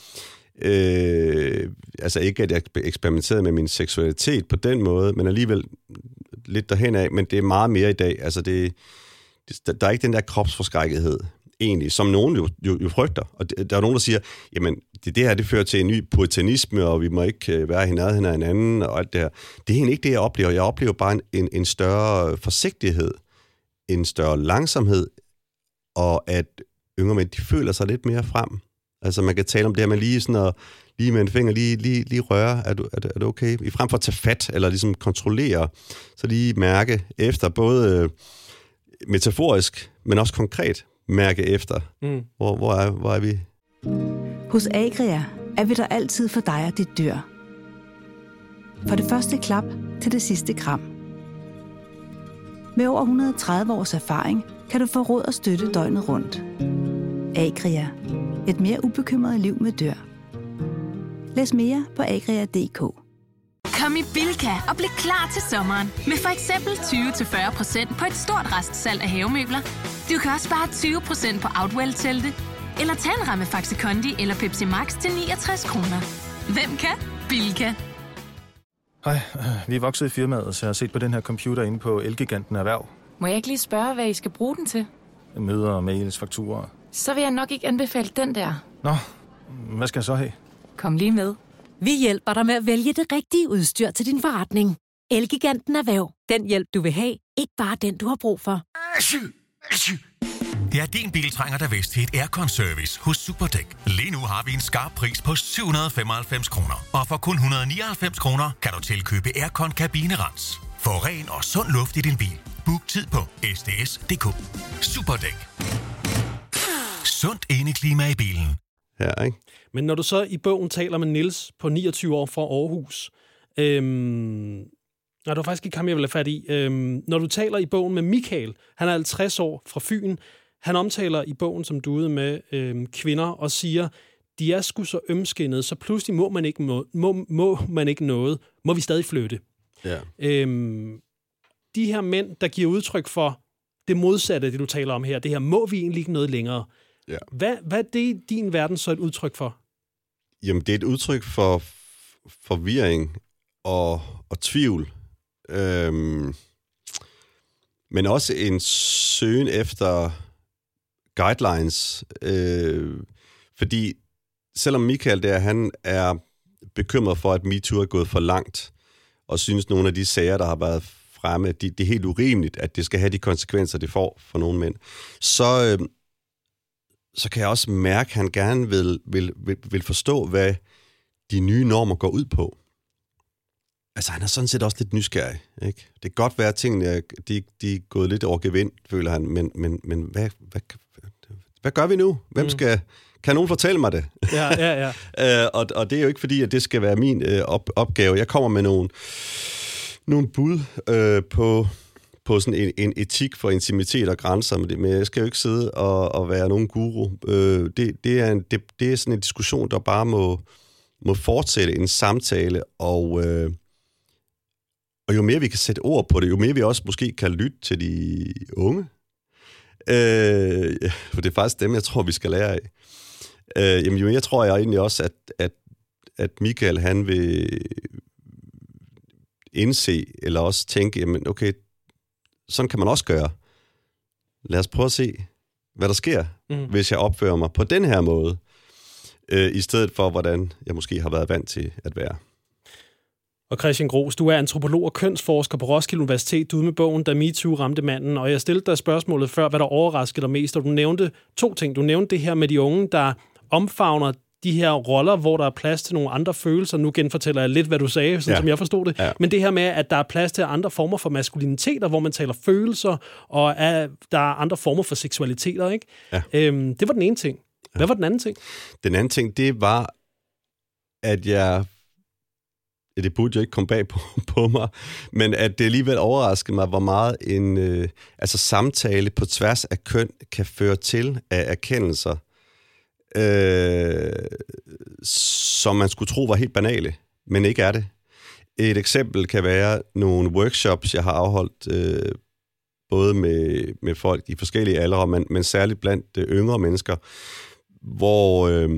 Øh, altså ikke, at jeg eksperimenterede med min seksualitet på den måde, men alligevel lidt derhen af, men det er meget mere i dag. Altså det, det, der er ikke den der kropsforskrækkethed, egentlig, som nogen jo, jo, jo frygter. Og der er nogen, der siger, jamen, det, det her, det fører til en ny puritanisme, og vi må ikke være i nærheden af hinanden, og alt det her. Det er egentlig ikke det, jeg oplever. Jeg oplever bare en, en, en større forsigtighed, en større langsomhed, og at yngre mænd, de føler sig lidt mere frem. Altså, man kan tale om det her med lige sådan at, lige med en finger, lige, lige, lige røre, er du, er, det, er det okay? I frem for at tage fat, eller ligesom kontrollere, så lige mærke efter, både metaforisk, men også konkret, mærke efter. Mm. Hvor, hvor, er, hvor er vi? Hos Agria er vi der altid for dig og dit dyr. For det første klap til det sidste kram. Med over et hundrede og tredive års erfaring kan du få råd og støtte døgnet rundt. Agria. Et mere ubekymret liv med dyr. Læs mere på agria punktum d k. Kom i Bilka og bliv klar til sommeren. Med for eksempel tyve til fyrre procent på et stort restsalg af havemøbler. Du kan også spare tyve procent på Outwell-telte. Eller tag en ramme Faxi Kondi eller Pepsi Max til niogtres kroner. Hvem kan? Bilka. Hej, vi er vokset i firmaet, så jeg har set på den her computer inde på Elgiganten Erhverv. Må jeg ikke lige spørge, hvad I skal bruge den til? Møder, mails, fakturer. Så vil jeg nok ikke anbefale den der. Nå, hvad skal jeg så have? Kom lige med. Vi hjælper dig med at vælge det rigtige udstyr til din forretning. Elgiganten Erhverv. Den hjælp, du vil have. Ikke bare den, du har brug for. Det er din bil trænger der vest til et aircon-service hos Superdæk. Lige nu har vi en skarp pris på syv hundrede og femoghalvfems kroner. Og for kun et hundrede og nioghalvfems kroner kan du tilkøbe aircon kabinerens. Få ren og sund luft i din bil. Book tid på s d s punktum d k. Superdæk. Sundt indeklima i bilen. Ja, ikke? Men når du så i bogen taler med Niels på niogtyve år fra Aarhus, øhm, nej, det var faktisk ikke ham, jeg ville have fat i. Øhm, når du taler i bogen med Michael, han er halvtreds år fra Fyn, han omtaler i bogen, som du er ude med, øhm, kvinder og siger, de er sgu så ømskinnede, så pludselig må man ikke, må, må, må man ikke noget. Må vi stadig flytte? Ja. Øhm, de her mænd, der giver udtryk for det modsatte, det du taler om her, det her, må vi egentlig ikke noget længere? Ja. Hvad, hvad er det i din verden så et udtryk for? Jamen, det er et udtryk for forvirring og, og tvivl. Øhm, men også en søgen efter guidelines. Øh, fordi selvom Michael der, han er bekymret for, at MeToo er gået for langt, og synes nogle af de sager, der har været fremme, at det de er helt urimeligt, at det skal have de konsekvenser, det får for nogle mænd, så... Øh, så kan jeg også mærke, at han gerne vil, vil, vil, vil forstå, hvad de nye normer går ud på. Altså, han er sådan set også lidt nysgerrig, ikke? Det kan godt være, at tingene de, de er gået lidt over gevind, føler han, men, men, men hvad, hvad, hvad gør vi nu? Hvem skal... Kan nogen fortælle mig det? Ja, ja, ja. øh, og, og det er jo ikke fordi, at det skal være min øh, op, opgave. Jeg kommer med nogle, nogle bud øh, på... på sådan en, en etik for intimitet og grænser, men, det, men jeg skal jo ikke sidde og, og være nogen guru. Øh, det, det, er en, det, det er sådan en diskussion, der bare må, må fortsætte en samtale, og, øh, og jo mere vi kan sætte ord på det, jo mere vi også måske kan lytte til de unge. Øh, for det er faktisk dem, jeg tror, vi skal lære af. Øh, jamen, jo mere tror jeg egentlig også, at, at, at Michael, han vil indse, eller også tænke, jamen okay, sådan kan man også gøre. Lad os prøve at se, hvad der sker, mm. hvis jeg opfører mig på den her måde, øh, i stedet for, hvordan jeg måske har været vant til at være. Og Christian Gros, du er antropolog og kønsforsker på Roskilde Universitet. Du er ude med bogen, da MeToo ramte manden. Og jeg stillede dig spørgsmålet før, hvad der overraskede dig mest. Og du nævnte to ting. Du nævnte det her med de unge, der omfavner de her roller, hvor der er plads til nogle andre følelser. Nu genfortæller jeg lidt, hvad du sagde, sådan ja. som jeg forstod det. Ja. Men det her med, at der er plads til andre former for maskuliniteter, hvor man taler følelser, og at der er andre former for seksualiteter, ikke? Ja. Øhm, det var den ene ting. Hvad var den anden ting? Den anden ting, det var, at jeg... Ja, det burde jo ikke komme bag på, på mig, men at det alligevel overraskede mig, hvor meget en øh, altså samtale på tværs af køn kan føre til af erkendelser, Øh, som man skulle tro var helt banale, men ikke er det. Et eksempel kan være nogle workshops, jeg har afholdt, øh, både med, med folk i forskellige aldre, men, men særligt blandt øh, yngre mennesker, hvor, øh,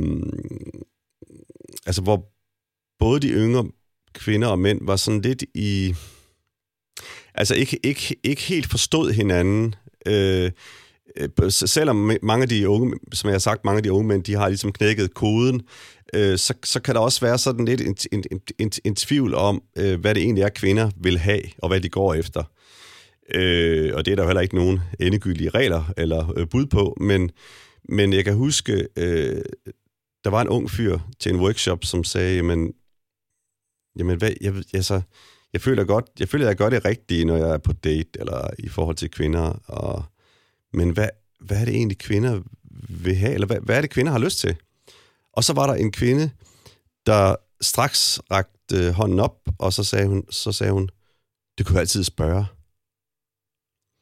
altså, hvor både de yngre kvinder og mænd var sådan lidt i... Altså ikke, ikke, ikke helt forstod hinanden, øh, selvom mange af de unge, som jeg har sagt, mange af de unge mænd, de har ligesom knækket koden, øh, så, så kan der også være sådan lidt en, en, en, en tvivl om, øh, hvad det egentlig er, kvinder vil have, og hvad de går efter. Øh, og det er der jo heller ikke nogen endegyldige regler eller øh, bud på, men, men jeg kan huske, øh, der var en ung fyr til en workshop, som sagde, jamen, jamen hvad, jeg, altså, jeg føler godt, jeg føler, at jeg gør det rigtige, når jeg er på date, eller i forhold til kvinder, og men hvad, hvad er det egentlig, kvinder vil have? Eller hvad, hvad er det, kvinder har lyst til? Og så var der en kvinde, der straks rakte hånden op, og så sagde hun, så sagde hun, det kunne jeg altid spørge.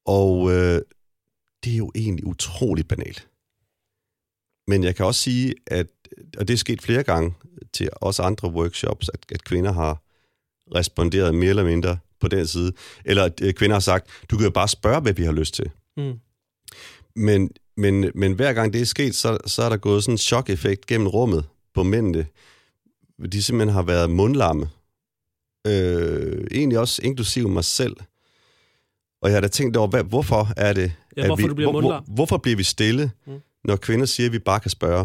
Og øh, det er jo egentlig utroligt banalt. Men jeg kan også sige, at, og det er sket flere gange til også andre workshops, at, at kvinder har responderet mere eller mindre på den side. Eller at kvinder har sagt, du kan jo bare spørge, hvad vi har lyst til. Mm. Men, men, men hver gang det er sket, så, så er der gået sådan en chok-effekt gennem rummet på mændene. De simpelthen har været mundlamme. Øh, egentlig også inklusive mig selv. Og jeg har da tænkt over, hvad, hvorfor er det, ja, hvorfor, vi, du bliver hvor, hvor, hvorfor bliver vi stille, mm. når kvinder siger, at vi bare kan spørge?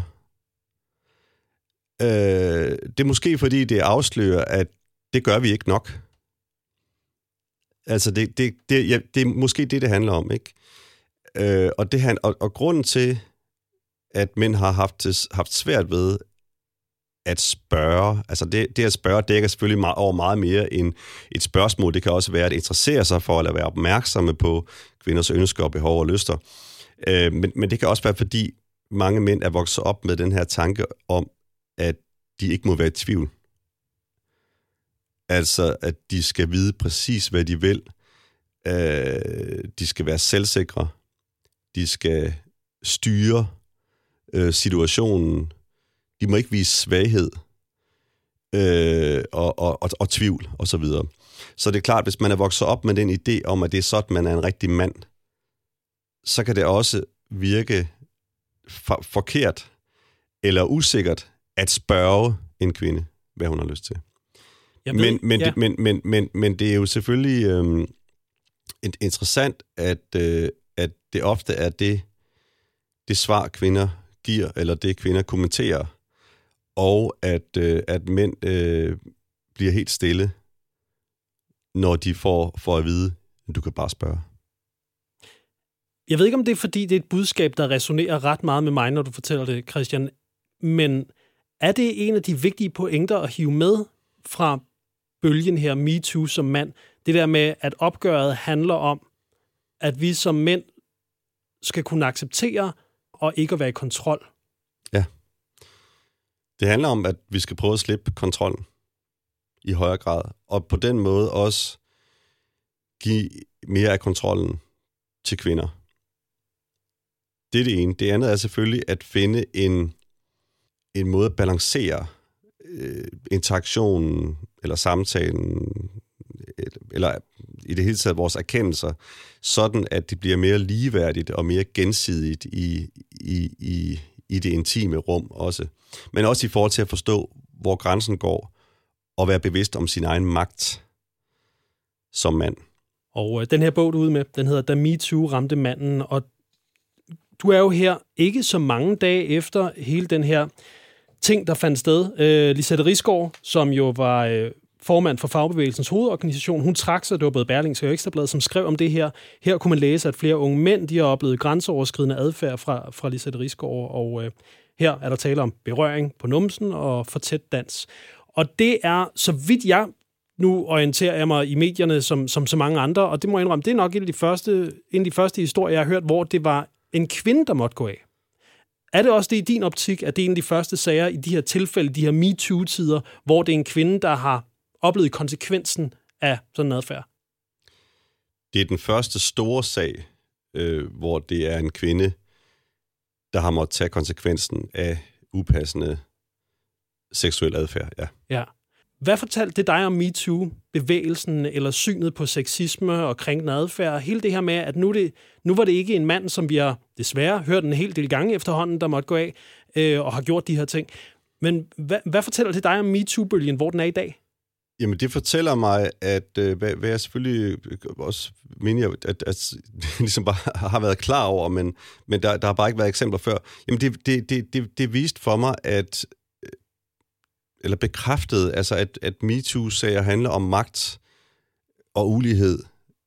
Øh, det er måske fordi, det afslører, at det gør vi ikke nok. Altså, det, det, det, ja, det er måske det, det handler om, ikke? Øh, og, det, og, og grunden til, at mænd har haft, haft svært ved at spørge, altså det, det at spørge dækker selvfølgelig meget, over meget mere end et spørgsmål. Det kan også være at interessere sig for, eller være opmærksomme på kvinders ønsker og behov og lyster. Øh, men, men det kan også være, fordi mange mænd er vokset op med den her tanke om, at de ikke må være i tvivl. Altså, at de skal vide præcis, hvad de vil. Øh, de skal være selvsikre. De skal styre øh, situationen. De må ikke vise svaghed øh, og, og, og, og tvivl, og så videre. Så det er klart, hvis man er vokset op med den idé om, at det er sådan, man er en rigtig mand, så kan det også virke for, forkert eller usikkert at spørge en kvinde, hvad hun har lyst til. Ved, men, men, ja. det, men, men, men, men det er jo selvfølgelig øh, interessant, at, øh, at det ofte er det, det svar, kvinder giver, eller det, kvinder kommenterer, og at, øh, at mænd øh, bliver helt stille, når de får, får at vide, at du kan bare spørge. Jeg ved ikke, om det er, fordi det er et budskab, der resonerer ret meget med mig, når du fortæller det, Christian, men er det en af de vigtige pointer at hive med fra bølgen her, MeToo som mand? Det der med, at opgøret handler om, at vi som mænd skal kunne acceptere og ikke at være i kontrol. Ja. Det handler om, at vi skal prøve at slippe kontrollen i højere grad, og på den måde også give mere af kontrollen til kvinder. Det er det ene. Det andet er selvfølgelig at finde en, en måde at balancere øh, interaktionen eller samtalen, eller i det hele taget vores erkendelser, sådan at det bliver mere ligeværdigt og mere gensidigt i, i, i, i det intime rum også. Men også i forhold til at forstå, hvor grænsen går, og være bevidst om sin egen magt som mand. Og øh, den her bog, du er ude med, den hedder Da MeToo ramte manden, og du er jo her ikke så mange dage efter hele den her ting, der fandt sted. Øh, Lisette Risgaard, som jo var øh, formand for Fagbevægelsens hovedorganisation, hun trak sig, det var både Berlingske og Ekstrabladet, som skrev om det her. Her kunne man læse, at flere unge mænd, de har oplevet grænseoverskridende adfærd fra, fra Lisette Risgaard, og øh, her er der tale om berøring på numsen og for tæt dans. Og det er, så vidt jeg nu orienterer jeg mig i medierne som, som så mange andre, og det må jeg indrømme, det er nok en af de første, en af de første historier, jeg har hørt, hvor det var en kvinde, der måtte gå af. Er det også det i din optik, at det er en af de første sager i de her tilfælde, de her MeToo-tider, hvor det er en kvinde, der har oplevet konsekvensen af sådan en adfærd? Det er den første store sag, øh, hvor det er en kvinde, der har måttet tage konsekvensen af upassende seksuel adfærd, ja. Ja. Hvad fortalte det dig om MeToo-bevægelsen eller synet på sexisme og krænkende adfærd? Hele det her med, at nu, det, nu var det ikke en mand, som vi har desværre hørt en hel del gange efterhånden, der måtte gå af øh, og har gjort de her ting. Men hvad, hvad fortæller det dig om MeToo-bølgen, hvor den er i dag? Jamen, det fortæller mig, at øh, hvad, hvad jeg selvfølgelig også mener, at, at, at ligesom bare har været klar over, men, men der, der har bare ikke været eksempler før. Jamen, det, det, det, det, det viste for mig, at eller bekræftet, altså at, at MeToo-sager handler om magt og ulighed,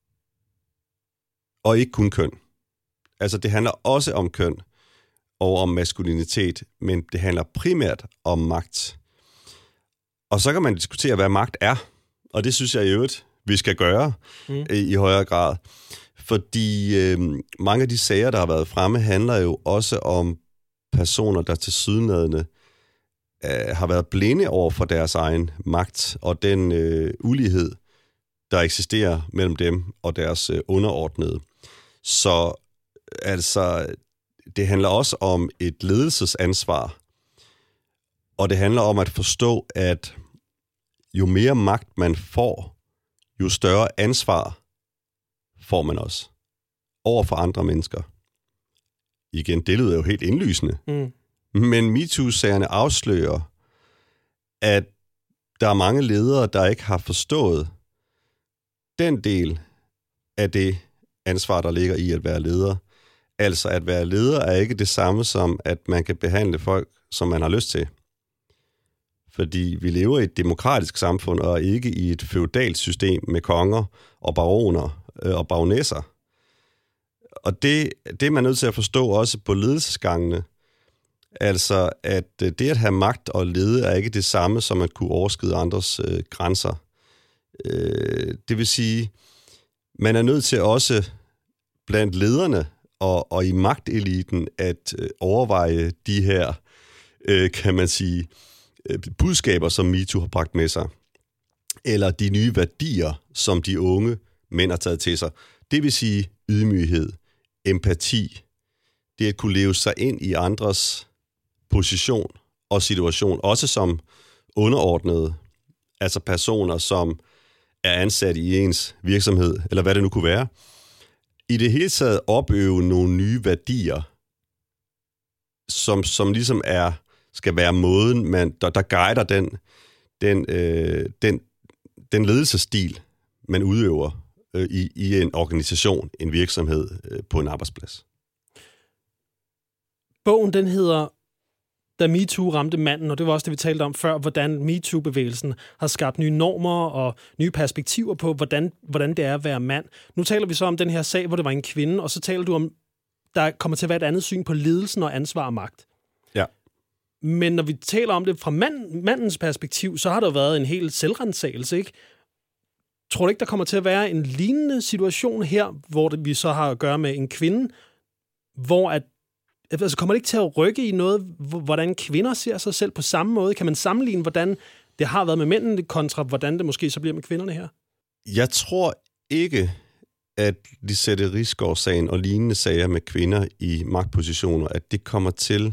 og ikke kun køn. Altså, det handler også om køn og om maskulinitet, men det handler primært om magt. Og så kan man diskutere, hvad magt er, og det synes jeg i øvrigt, vi skal gøre mm. i, i højere grad. Fordi øh, mange af de sager, der har været fremme, handler jo også om personer, der tilsyneladende har været blinde over for deres egen magt og den øh, ulighed, der eksisterer mellem dem og deres øh, underordnede. Så altså, det handler også om et ledelsesansvar, og det handler om at forstå, at jo mere magt man får, jo større ansvar får man også over for andre mennesker. Igen, det lyder jo helt indlysende. Mm. Men MeToo-sagerne afslører, at der er mange ledere, der ikke har forstået den del af det ansvar, der ligger i at være leder. Altså, at være leder er ikke det samme som, at man kan behandle folk, som man har lyst til. Fordi vi lever i et demokratisk samfund, og ikke i et feudalt system med konger og baroner øh, og baronesser. Og det, det er man nødt til at forstå også på ledelsesgangene. Altså, at det at have magt og lede er ikke det samme som at kunne overskride andres øh, grænser. Øh, det vil sige, man er nødt til også blandt lederne og, og i magteliten at øh, overveje de her, øh, kan man sige, øh, budskaber, som MeToo har bragt med sig. Eller de nye værdier, som de unge mænd har taget til sig. Det vil sige ydmyghed, empati, det at kunne leve sig ind i andres position og situation, også som underordnede, altså personer, som er ansat i ens virksomhed, eller hvad det nu kunne være. I det hele taget opøve nogle nye værdier, som, som ligesom er, skal være måden, man, der, der guider den, den, øh, den, den ledelsesstil, man udøver øh, i, i en organisation, en virksomhed, øh, på en arbejdsplads. Bogen, den hedder Da MeToo ramte manden, og det var også det, vi talte om før, hvordan MeToo-bevægelsen har skabt nye normer og nye perspektiver på, hvordan, hvordan det er at være mand. Nu taler vi så om den her sag, hvor det var en kvinde, og så taler du om, der kommer til at være et andet syn på ledelsen og ansvar og magt. Ja. Men når vi taler om det fra mand, mandens perspektiv, så har der jo været en helt selvrensagelse, ikke? Tror du ikke, der kommer til at være en lignende situation her, hvor det, vi så har at gøre med en kvinde, hvor at altså, kommer det ikke til at rykke i noget, hvordan kvinder ser sig selv på samme måde? Kan man sammenligne, hvordan det har været med mændene, kontra hvordan det måske så bliver med kvinderne her? Jeg tror ikke, at Lisette Risgaard-sagen og lignende sager med kvinder i magtpositioner, at det kommer til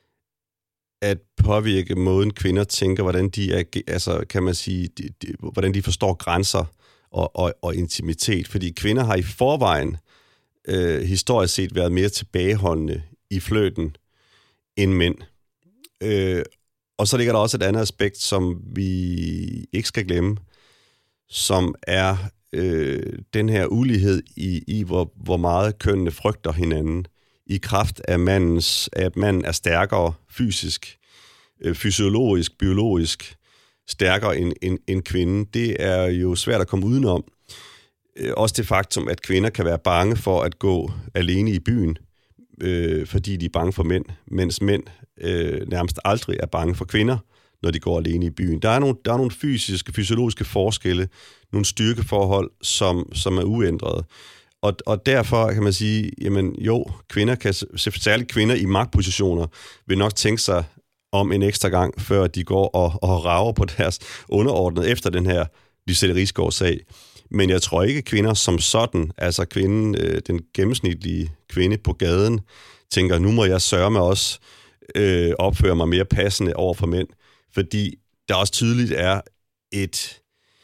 at påvirke måden kvinder tænker, hvordan de er, altså kan man sige, de, de, hvordan de forstår grænser og, og, og intimitet. Fordi kvinder har i forvejen øh, historisk set været mere tilbageholdende i fløten end mænd. Øh, og så ligger der også et andet aspekt, som vi ikke skal glemme, som er øh, den her ulighed i, i hvor, hvor meget kønnene frygter hinanden, i kraft af mandens, at manden er stærkere fysisk, øh, fysiologisk, biologisk stærkere end, end, end kvinden. Det er jo svært at komme udenom. Øh, også det faktum, at kvinder kan være bange for at gå alene i byen, øh, fordi de er bange for mænd, mens mænd øh, nærmest aldrig er bange for kvinder, når de går alene i byen. Der er nogle, der er nogle fysiske, fysiologiske forskelle, nogle styrkeforhold, som, som er uændrede. Og, og derfor kan man sige, jamen jo, kvinder kan, særligt kvinder i magtpositioner, vil nok tænke sig om en ekstra gang, før de går og, og rager på deres underordnede efter den her Lisette Risgaard-sag. Men jeg tror ikke, kvinder som sådan, altså kvinden, den gennemsnitlige kvinde på gaden, tænker, nu må jeg sørge med også øh, opføre mig mere passende over for mænd. Fordi der også tydeligt er et,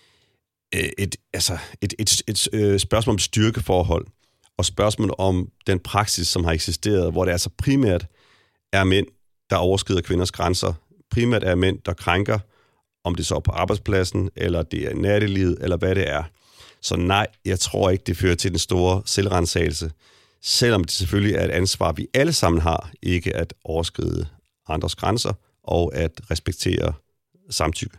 et, altså et, et, et, et spørgsmål om styrkeforhold, og spørgsmål om den praksis, som har eksisteret, hvor det altså primært er mænd, der overskrider kvinders grænser. Primært er mænd, der krænker, om det så er på arbejdspladsen, eller det er nattelivet, eller hvad det er. Så nej, jeg tror ikke, det fører til den store selvrensagelse, selvom det selvfølgelig er et ansvar, vi alle sammen har, ikke at overskride andres grænser, og at respektere samtykke.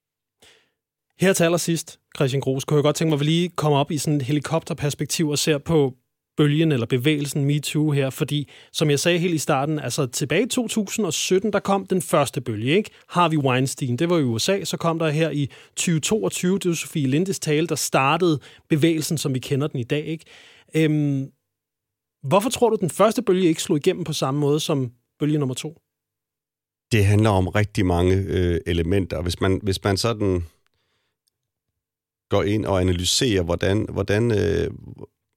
Her til allersidst, Christian Gruus, kunne jeg godt tænke mig, at vi lige kommer op i sådan et helikopterperspektiv og ser på bølgen eller bevægelsen MeToo her, fordi, som jeg sagde helt i starten, altså tilbage i to tusind og sytten, der kom den første bølge, ikke? Harvey Weinstein, det var i U S A, så kom der her i tyve toogtyve, det var Sofie Lindes tale, der startede bevægelsen, som vi kender den i dag, ikke? Øhm, hvorfor tror du, den første bølge ikke slog igennem på samme måde som bølge nummer to? Det handler om rigtig mange øh, elementer. Hvis man, hvis man sådan går ind og analyserer, hvordan, hvordan, øh,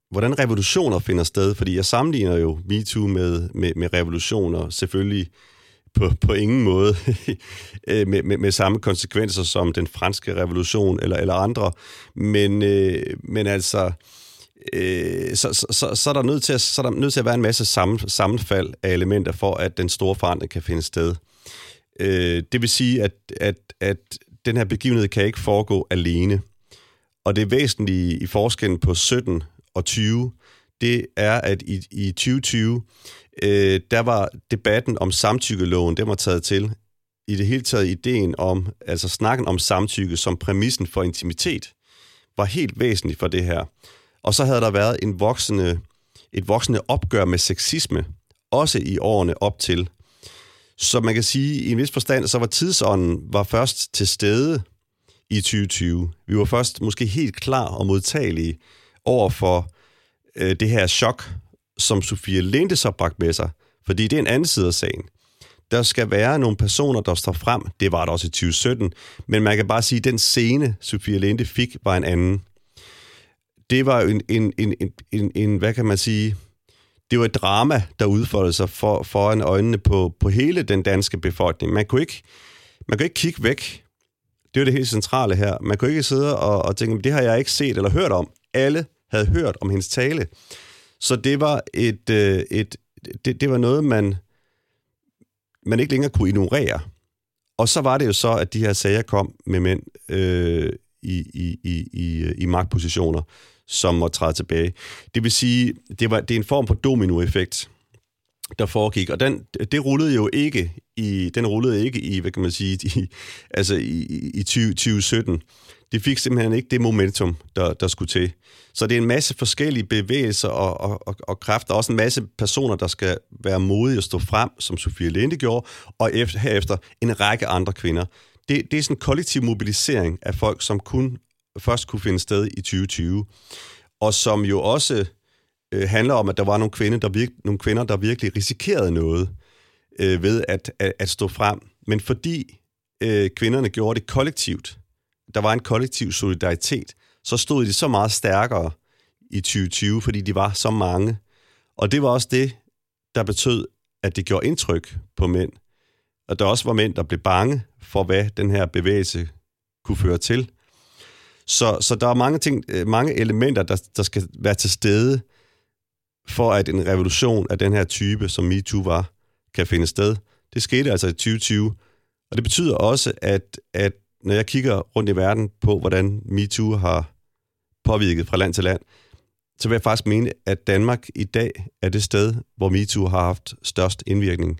hvordan revolutioner finder sted, fordi jeg sammenligner jo MeToo med, med, med revolutioner, selvfølgelig på, på ingen måde med, med, med samme konsekvenser som den franske revolution eller, eller andre, men, øh, men altså, øh, så, så, så, så, er der nødt til at, så er der nødt til at være en masse sammen, sammenfald af elementer for, at den store forandring kan finde sted. Øh, det vil sige, at, at, at den her begivenhed kan ikke foregå alene, og det væsentlige i forskellen på sytten og tyve, det er, at i, i tyve tyve, øh, der var debatten om samtykkeloven, den var taget til. I det hele taget ideen om, altså snakken om samtykke som præmissen for intimitet, var helt væsentlig for det her. Og så havde der været en voksende, et voksende opgør med sexisme, også i årene op til. Så man kan sige, i en vis forstand, så var tidsånden var først til stede i tyve tyve. Vi var først måske helt klar og modtagelige over for øh, det her chok, som Sofie Linde så bragte med sig. Fordi det er en anden side af sagen. Der skal være nogle personer, der står frem. Det var der også i tyve sytten. Men man kan bare sige, at den scene, Sofie Linde fik, var en anden. Det var en, en, en, en, en hvad kan man sige, det var et drama, der udfoldede sig for, foran øjnene på, på hele den danske befolkning. Man kunne ikke, man kunne ikke kigge væk. Det var det helt centrale her. Man kunne ikke sidde og, og tænke, det har jeg ikke set eller hørt om. Alle havde hørt om hendes tale. Så det var et, et det, det var noget, man, man ikke længere kunne ignorere. Og så var det jo så, at de her sager kom med mænd øh, i, i, i, i, i magtpositioner, som måtte træde tilbage. Det vil sige, det, var, det er en form for dominoeffekt, der foregik, og den, det rullede jo ikke i, den rullede ikke i, hvad kan man sige, i, altså i, i tyve sytten. Det fik simpelthen ikke det momentum, der, der skulle til. Så det er en masse forskellige bevægelser og, og, og kræfter, også en masse personer, der skal være modige at stå frem, som Sofie Linde gjorde, og efter, herefter en række andre kvinder. Det, det er sådan en kollektiv mobilisering af folk, som kun først kunne finde sted i tyve tyve, og som jo også øh, handler om, at der var nogle kvinder, der, virke, nogle kvinder, der virkelig risikerede noget øh, ved at, at, at stå frem. Men fordi øh, kvinderne gjorde det kollektivt, der var en kollektiv solidaritet, så stod de så meget stærkere i tyve tyve, fordi de var så mange. Og det var også det, der betød, at det gjorde indtryk på mænd. Og der også var mænd, der blev bange for, hvad den her bevægelse kunne føre til. Så, så der er mange ting, mange elementer, der, der skal være til stede, for at en revolution af den her type, som MeToo var, kan finde sted. Det skete altså i tyve tyve. Og det betyder også, at, at når jeg kigger rundt i verden på, hvordan MeToo har påvirket fra land til land, så vil jeg faktisk mene, at Danmark i dag er det sted, hvor MeToo har haft størst indvirkning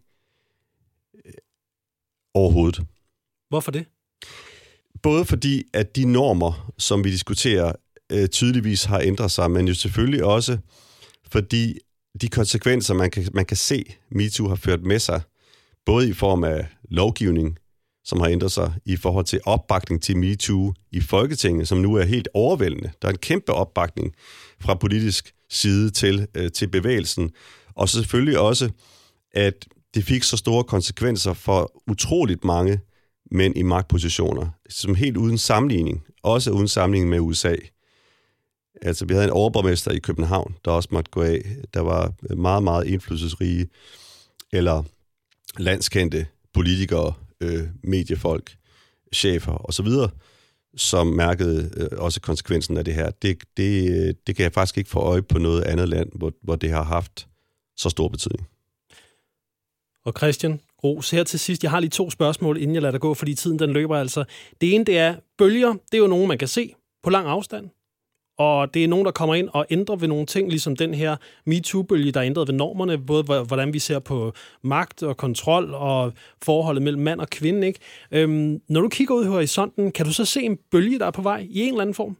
overhovedet. Hvorfor det? Både fordi, at de normer, som vi diskuterer, øh, tydeligvis har ændret sig, men jo selvfølgelig også fordi de konsekvenser, man kan, man kan se, MeToo har ført med sig, både i form af lovgivning, som har ændret sig i forhold til opbakning til MeToo i Folketinget, som nu er helt overvældende. Der er en kæmpe opbakning fra politisk side til, øh, til bevægelsen, og så selvfølgelig også, at det fik så store konsekvenser for utroligt mange mænd i magtpositioner, som helt uden sammenligning, også uden sammenligning med U S A. Altså, vi havde en overborgmester i København, der også måtte gå af. Der var meget, meget indflydelsesrige, eller landskendte politikere, øh, mediefolk, chefer osv., som mærkede øh, også konsekvensen af det her. Det, det, det kan jeg faktisk ikke få øje på noget andet land, hvor, hvor det har haft så stor betydning. Og Christian Gros, her til sidst, jeg har lige to spørgsmål, inden jeg lader dig gå, fordi tiden den løber altså. Det ene, det er, bølger, det er jo nogen, man kan se på lang afstand. Og det er nogen, der kommer ind og ændrer ved nogle ting, ligesom den her MeToo-bølge, der er ændret ved normerne, både hvordan vi ser på magt og kontrol og forholdet mellem mand og kvinde, ikke? Øhm, når du kigger ud i horisonten, kan du så se en bølge, der er på vej i en eller anden form?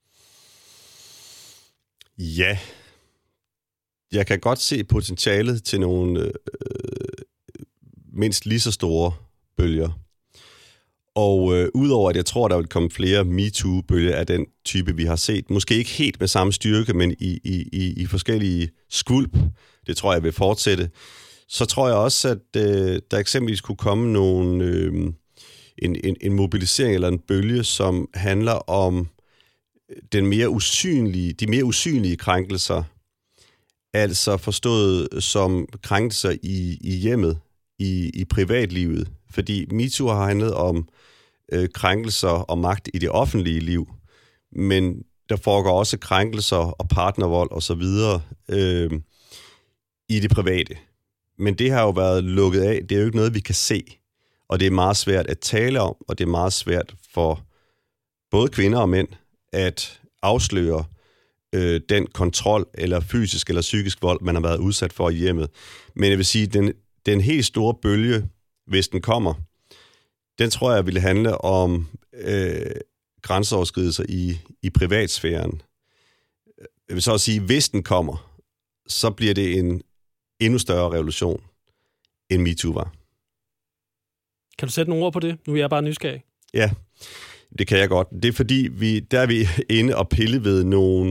Ja. Jeg kan godt se potentialet til nogle øh, mindst lige så store bølger. Og øh, udover at jeg tror, der vil komme flere MeToo-bølger af den type, vi har set, måske ikke helt med samme styrke, men i, i, i, i forskellige skvulp, det tror jeg vil fortsætte, så tror jeg også, at øh, der eksempelvis kunne komme nogle, øh, en, en, en mobilisering eller en bølge, som handler om den mere usynlige, de mere usynlige krænkelser, altså forstået som krænkelser i, i hjemmet, i, i privatlivet. Fordi MeToo har handlet om øh, krænkelser og magt i det offentlige liv, men der foregår også krænkelser og partnervold og så videre øh, i det private. Men det har jo været lukket af. Det er jo ikke noget, vi kan se. Og det er meget svært at tale om, og det er meget svært for både kvinder og mænd at afsløre øh, den kontrol eller fysisk eller psykisk vold, man har været udsat for i hjemmet. Men jeg vil sige, den, den helt store bølge, hvis den kommer, den tror jeg ville handle om øh, grænseoverskridelser i, i privatsfæren. Jeg vil så også sige, hvis den kommer, så bliver det en endnu større revolution, end MeToo var. Kan du sætte nogle ord på det? Nu er jeg bare nysgerrig. Ja, det kan jeg godt. Det er fordi, vi, der er vi inde og pille ved nogle,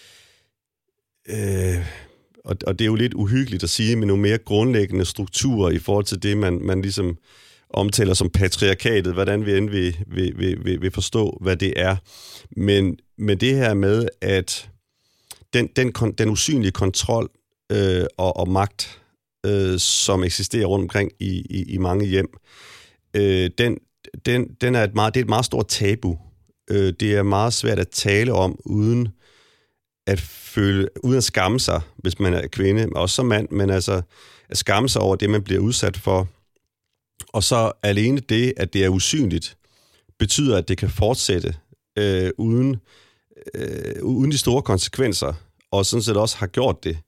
øh, og, og det er jo lidt uhyggeligt at sige, men nogle mere grundlæggende strukturer i forhold til det, man, man ligesom omtaler som patriarkatet, hvordan vi end vil, vil, vil, vil forstå, hvad det er. Men, men det her med, at den, den, den usynlige kontrol øh, og, og magt, øh, som eksisterer rundt omkring i, i, i mange hjem, øh, den, den, den er et meget, det er et meget stort tabu. Øh, det er meget svært at tale om, uden at føle, uden at skamme sig, hvis man er kvinde, også som mand, men altså at skamme sig over det, man bliver udsat for. Og så alene det, at det er usynligt, betyder, at det kan fortsætte øh, uden, øh, uden de store konsekvenser, og sådan set også har gjort det,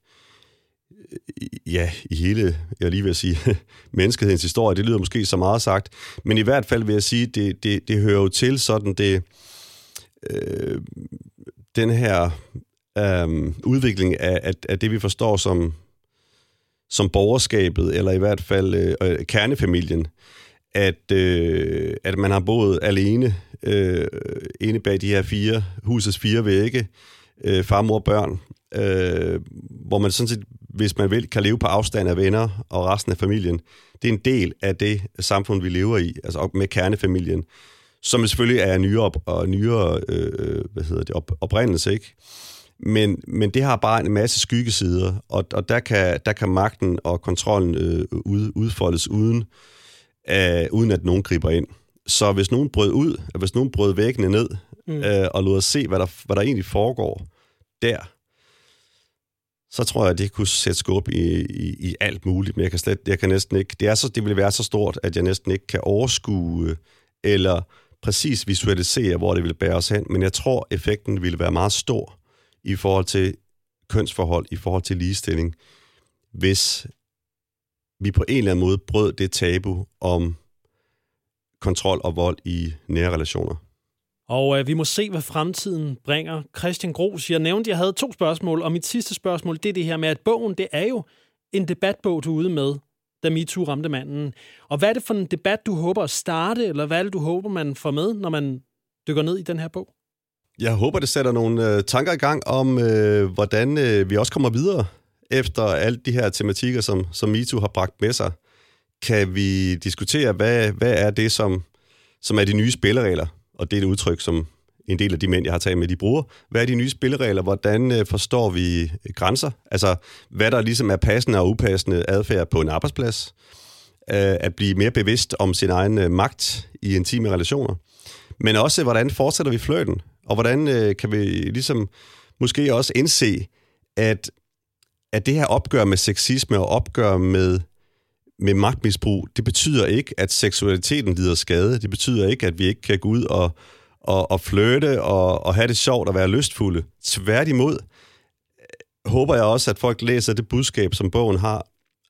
ja, i hele, jeg lige vil sige, menneskehedens historie. Det lyder måske så meget sagt, men i hvert fald vil jeg sige, det, det, det hører jo til sådan det, øh, den her øh, udvikling af, af, af det, vi forstår som som borgerskabet, eller i hvert fald øh, kernefamilien, at, øh, at man har boet alene, øh, inde bag de her fire, husets fire vægge, øh, far, mor, børn, øh, hvor man sådan set, hvis man vil, kan leve på afstand af venner og resten af familien. Det er en del af det samfund, vi lever i, altså med kernefamilien, som selvfølgelig er nyere, og nyere øh, hvad hedder det, op, oprindelse, ikke? Men, men det har bare en masse skyggesider, og, og der, kan, der kan magten og kontrollen øh, ud, udfoldes uden, øh, uden at nogen griber ind. Så hvis nogen brød ud, hvis nogen brød væggene ned, mm. øh, og lod os se, hvad der, hvad der egentlig foregår der, så tror jeg, at det kunne sætte skub i, i, i alt muligt. Men jeg kan, slet, jeg kan næsten ikke, det, er så, det vil være så stort, at jeg næsten ikke kan overskue eller præcis visualisere, hvor det vil bære os hen. Men jeg tror, effekten ville være meget stor i forhold til kønsforhold, i forhold til ligestilling, hvis vi på en eller anden måde brød det tabu om kontrol og vold i nære relationer. Og øh, vi må se, hvad fremtiden bringer. Christian Gros, jeg nævnte, at jeg havde to spørgsmål, og mit sidste spørgsmål, det er det her med, at bogen, det er jo en debatbog, du er ude med, da MeToo ramte manden. Og hvad er det for en debat, du håber at starte, eller hvad er det, du håber, man får med, når man dykker ned i den her bog? Jeg håber, det sætter nogle øh, tanker i gang om, øh, hvordan øh, vi også kommer videre efter alle de her tematikker, som, som MeToo har bragt med sig. Kan vi diskutere, hvad, hvad er det, som, som er de nye spilleregler? Og det er et udtryk, som en del af de mænd, jeg har talt med, de bruger. Hvad er de nye spilleregler? Hvordan øh, forstår vi grænser? Altså, hvad der ligesom er passende og upassende adfærd på en arbejdsplads? Øh, at blive mere bevidst om sin egen øh, magt i intime relationer. Men også, hvordan fortsætter vi flirten? Og hvordan øh, kan vi ligesom måske også indse, at, at det her opgør med sexisme og opgør med, med magtmisbrug, det betyder ikke, at seksualiteten lider skade. Det betyder ikke, at vi ikke kan gå ud og, og, og flirte og, og have det sjovt og være lystfulde. Tværtimod håber jeg også, at folk læser det budskab, som bogen har,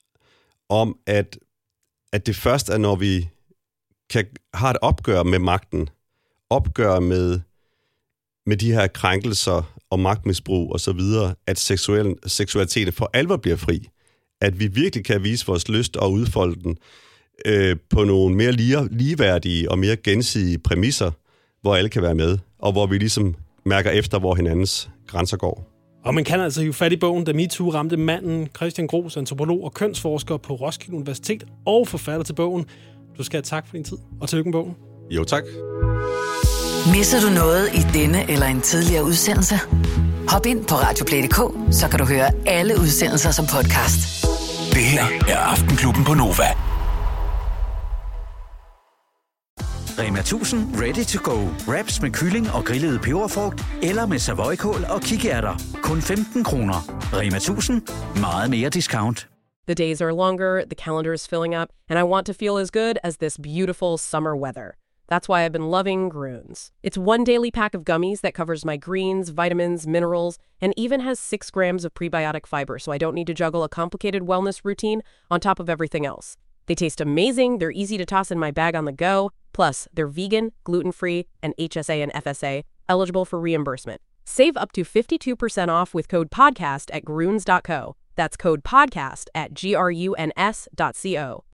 om at, at det først er, når vi kan have et opgør med magten, opgør med med de her krænkelser og magtmisbrug og så videre, at seksuel, seksualiteten for alvor bliver fri. At vi virkelig kan vise vores lyst og udfolde den øh, på nogle mere lige, ligeværdige og mere gensidige præmisser, hvor alle kan være med, og hvor vi ligesom mærker efter, hvor hinandens grænser går. Og man kan altså hive fat i bogen, da MeToo ramte manden. Christian Gros, antropolog og kønsforsker på Roskilde Universitet og forfatter til bogen. Du skal have tak for din tid, og tillykke med bogen. Jo, tak. Misser du noget i denne eller en tidligere udsendelse? Hop ind på radioplay punktum d k, så kan du høre alle udsendelser som podcast. Det her er Aftenklubben på Nova. Rema tusind Ready to go. Wraps med kylling og grillet peberfrugt eller med savoykål og kikærter. Kun femten kroner. Rema tusind. Meget mere discount. The days are longer, the calendar is filling up, and I want to feel as good as this beautiful summer weather. That's why I've been loving Grüns. It's one daily pack of gummies that covers my greens, vitamins, minerals, and even has six grams of prebiotic fiber, so I don't need to juggle a complicated wellness routine on top of everything else. They taste amazing, they're easy to toss in my bag on the go, plus they're vegan, gluten-free, and H S A and F S A, eligible for reimbursement. Save up to fifty-two percent off with code podcast at gruns dot co. That's code podcast at G R U N S dot C O.